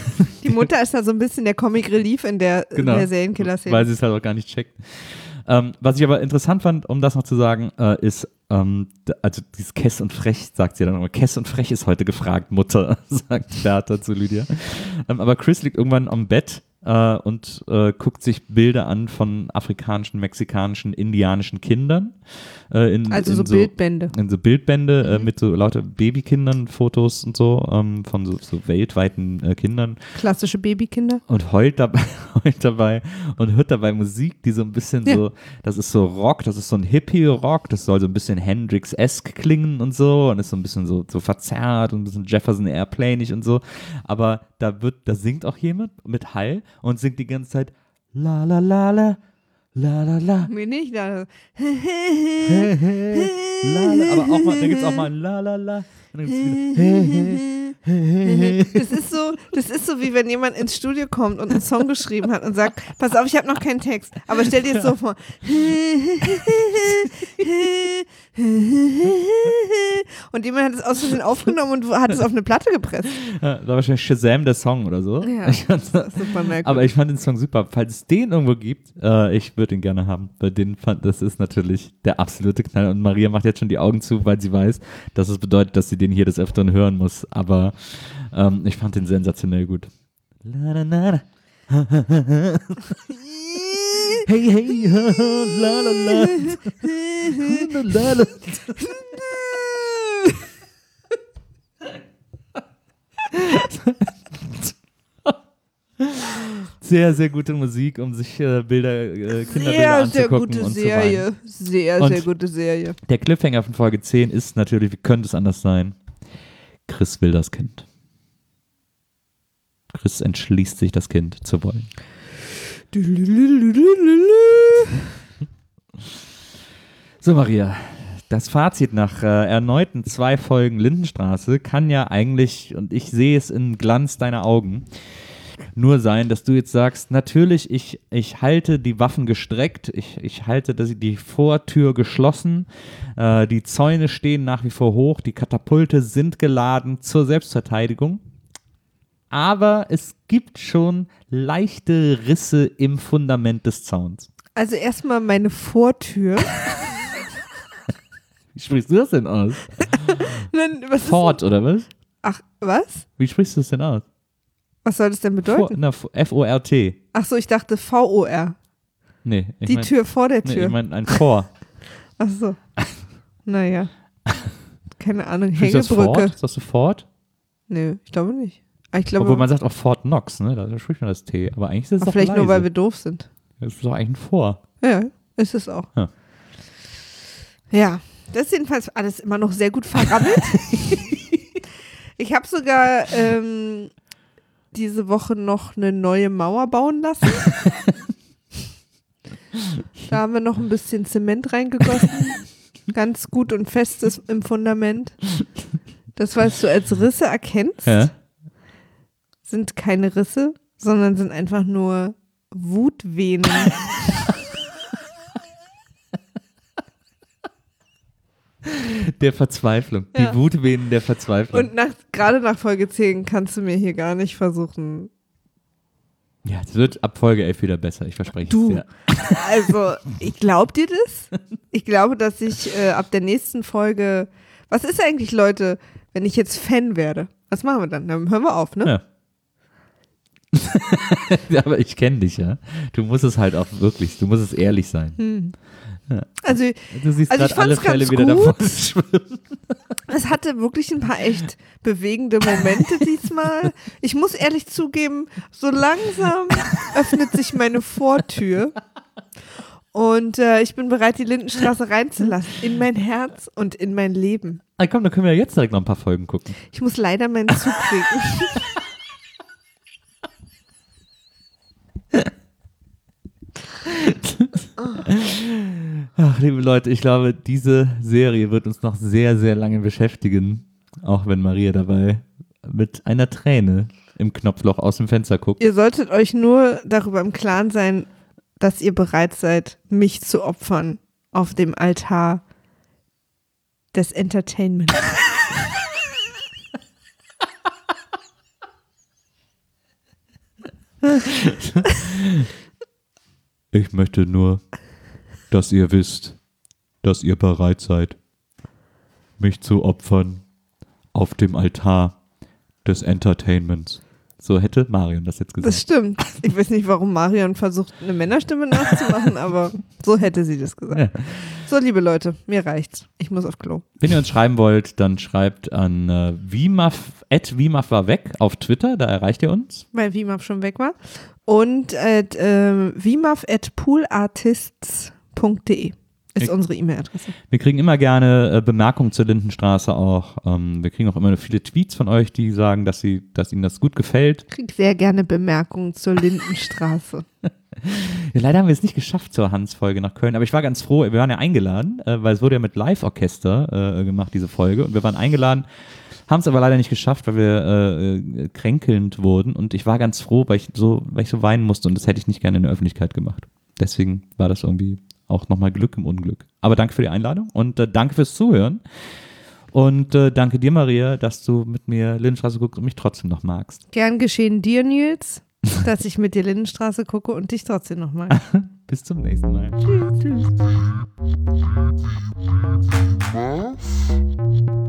Die Mutter ist da so ein bisschen der Comic Relief in der Serienkiller-Szene. Weil sie es halt auch gar nicht checkt. Was ich aber interessant fand, um das noch zu sagen, ist, also dieses Kess und Frech, sagt sie dann immer. Kess und Frech ist heute gefragt, Mutter, sagt Bertha zu Lydia. Aber Chris liegt irgendwann am Bett und guckt sich Bilder an von afrikanischen, mexikanischen, indianischen Kindern. So Bildbände. In so Bildbände mit so lauter Babykindern, Fotos und so, von so weltweiten Kindern. Klassische Babykinder. Und heult dabei und hört dabei Musik, die so ein bisschen so, das ist so Rock, das ist so ein Hippie-Rock, das soll so ein bisschen Hendrix-esque klingen und so und ist so ein bisschen so verzerrt und ein bisschen Jefferson Airplane-ig und so. Aber da singt auch jemand mit Hall und singt die ganze Zeit la la la la. La la la. Mir nicht, la la. Aber auch mal, da gibt's auch mal ein la la la. Und dann gibt's wieder Das ist so, wie wenn jemand ins Studio kommt und einen Song geschrieben hat und sagt, pass auf, ich habe noch keinen Text, aber stell dir jetzt so vor. Und jemand hat es aus Versehen aufgenommen und hat es auf eine Platte gepresst. Ja, war wahrscheinlich Shazam der Song oder so. Ja, das ist super merkwürdig. Aber ich fand den Song super. Falls es den irgendwo gibt, ich würde ihn gerne haben. Weil das ist natürlich der absolute Knall. Und Maria macht jetzt schon die Augen zu, weil sie weiß, dass es bedeutet, dass sie den hier des Öfteren hören muss. Aber ich fand den sensationell gut. La, la, la, la. Hey, hey, la, la, la. La, la. Sehr, sehr gute Musik, um sich Kinderbilder anzugucken und zu weinen. Sehr gute Serie. Der Cliffhanger von Folge 10 ist natürlich, wie könnte es anders sein? Chris will das Kind. Chris entschließt sich, das Kind zu wollen. So, Maria, das Fazit nach erneuten 2 Folgen Lindenstraße kann ja eigentlich, und ich sehe es im Glanz deiner Augen, nur sein, dass du jetzt sagst, natürlich, ich halte die Waffen gestreckt, ich halte die Vortür geschlossen, die Zäune stehen nach wie vor hoch, die Katapulte sind geladen zur Selbstverteidigung, aber es gibt schon leichte Risse im Fundament des Zauns. Also erstmal meine Vortür. Wie sprichst du das denn aus? Fort, oder was? Ach, was? Wie sprichst du das denn aus? Was soll das denn bedeuten? F-O-R-T. Ach so, ich dachte V-O-R. Nee. Die Tür vor der Tür. Nee, ich meine ein Vor. Ach so. Naja. Keine Ahnung, Hängebrücke. Sagst du Fort? Nö, ich glaube nicht. Ich glaube, obwohl man sagt auch Fort Knox, ne? Da spricht man das T. Aber eigentlich ist es doch vielleicht leise. Nur, weil wir doof sind. Das ist doch eigentlich ein Vor. Ja, ist es auch. Ja, das ist jedenfalls alles immer noch sehr gut verrammelt. Ich habe sogar diese Woche noch eine neue Mauer bauen lassen. Da haben wir noch ein bisschen Zement reingegossen. Ganz gut und festes im Fundament. Das, was du als Risse erkennst, sind keine Risse, sondern sind einfach nur Wutvenen. Der Verzweiflung. Die Wutvenen der Verzweiflung. Und gerade nach Folge 10 kannst du mir hier gar nicht versuchen. Ja, es wird ab Folge 11 wieder besser, ich verspreche es dir. Also, ich glaube dir das. Ich glaube, dass ich ab der nächsten Folge, was ist eigentlich, Leute, wenn ich jetzt Fan werde? Was machen wir dann? Dann hören wir auf, ne? Ja. Ja, aber ich kenne dich, ja. Du musst es halt auch wirklich, du musst es ehrlich sein. Ja. Also, du siehst ich alle Fälle ganz wieder gut. davon schwimmen. Es hatte wirklich ein paar echt bewegende Momente diesmal. Ich muss ehrlich zugeben, so langsam öffnet sich meine Vortür und ich bin bereit, die Lindenstraße reinzulassen in mein Herz und in mein Leben. Ah, komm, dann können wir ja jetzt direkt noch ein paar Folgen gucken. Ich muss leider meinen Zug kriegen. Ach, liebe Leute, ich glaube, diese Serie wird uns noch sehr, sehr lange beschäftigen, auch wenn Maria dabei mit einer Träne im Knopfloch aus dem Fenster guckt. Ihr solltet euch nur darüber im Klaren sein, dass ihr bereit seid, mich zu opfern auf dem Altar des Entertainment. Ich möchte nur, dass ihr wisst, dass ihr bereit seid, mich zu opfern auf dem Altar des Entertainments. So hätte Marion das jetzt gesagt. Das stimmt. Ich weiß nicht, warum Marion versucht, eine Männerstimme nachzumachen, aber so hätte sie das gesagt. Ja. So, liebe Leute, mir reicht's. Ich muss auf Klo. Wenn ihr uns schreiben wollt, dann schreibt an @wimaf war weg auf Twitter, da erreicht ihr uns. Weil Wimaf schon weg war. Und wimaf@poolartists.de ist unsere E-Mail-Adresse. Wir kriegen immer gerne Bemerkungen zur Lindenstraße auch. Wir kriegen auch immer viele Tweets von euch, die sagen, dass ihnen das gut gefällt. Ich kriege sehr gerne Bemerkungen zur Lindenstraße. Ja, leider haben wir es nicht geschafft zur Hans-Folge nach Köln, aber ich war ganz froh, wir waren ja eingeladen, weil es wurde ja mit Live-Orchester gemacht, diese Folge, und wir waren eingeladen, haben es aber leider nicht geschafft, weil wir kränkelnd wurden, und ich war ganz froh, weil ich so weinen musste, und das hätte ich nicht gerne in der Öffentlichkeit gemacht. Deswegen war das irgendwie auch nochmal Glück im Unglück. Aber danke für die Einladung und danke fürs Zuhören. Und danke dir, Maria, dass du mit mir Lindenstraße guckst und mich trotzdem noch magst. Gern geschehen dir, Nils, dass ich mit dir Lindenstraße gucke und dich trotzdem noch mag. Bis zum nächsten Mal. Tschüss.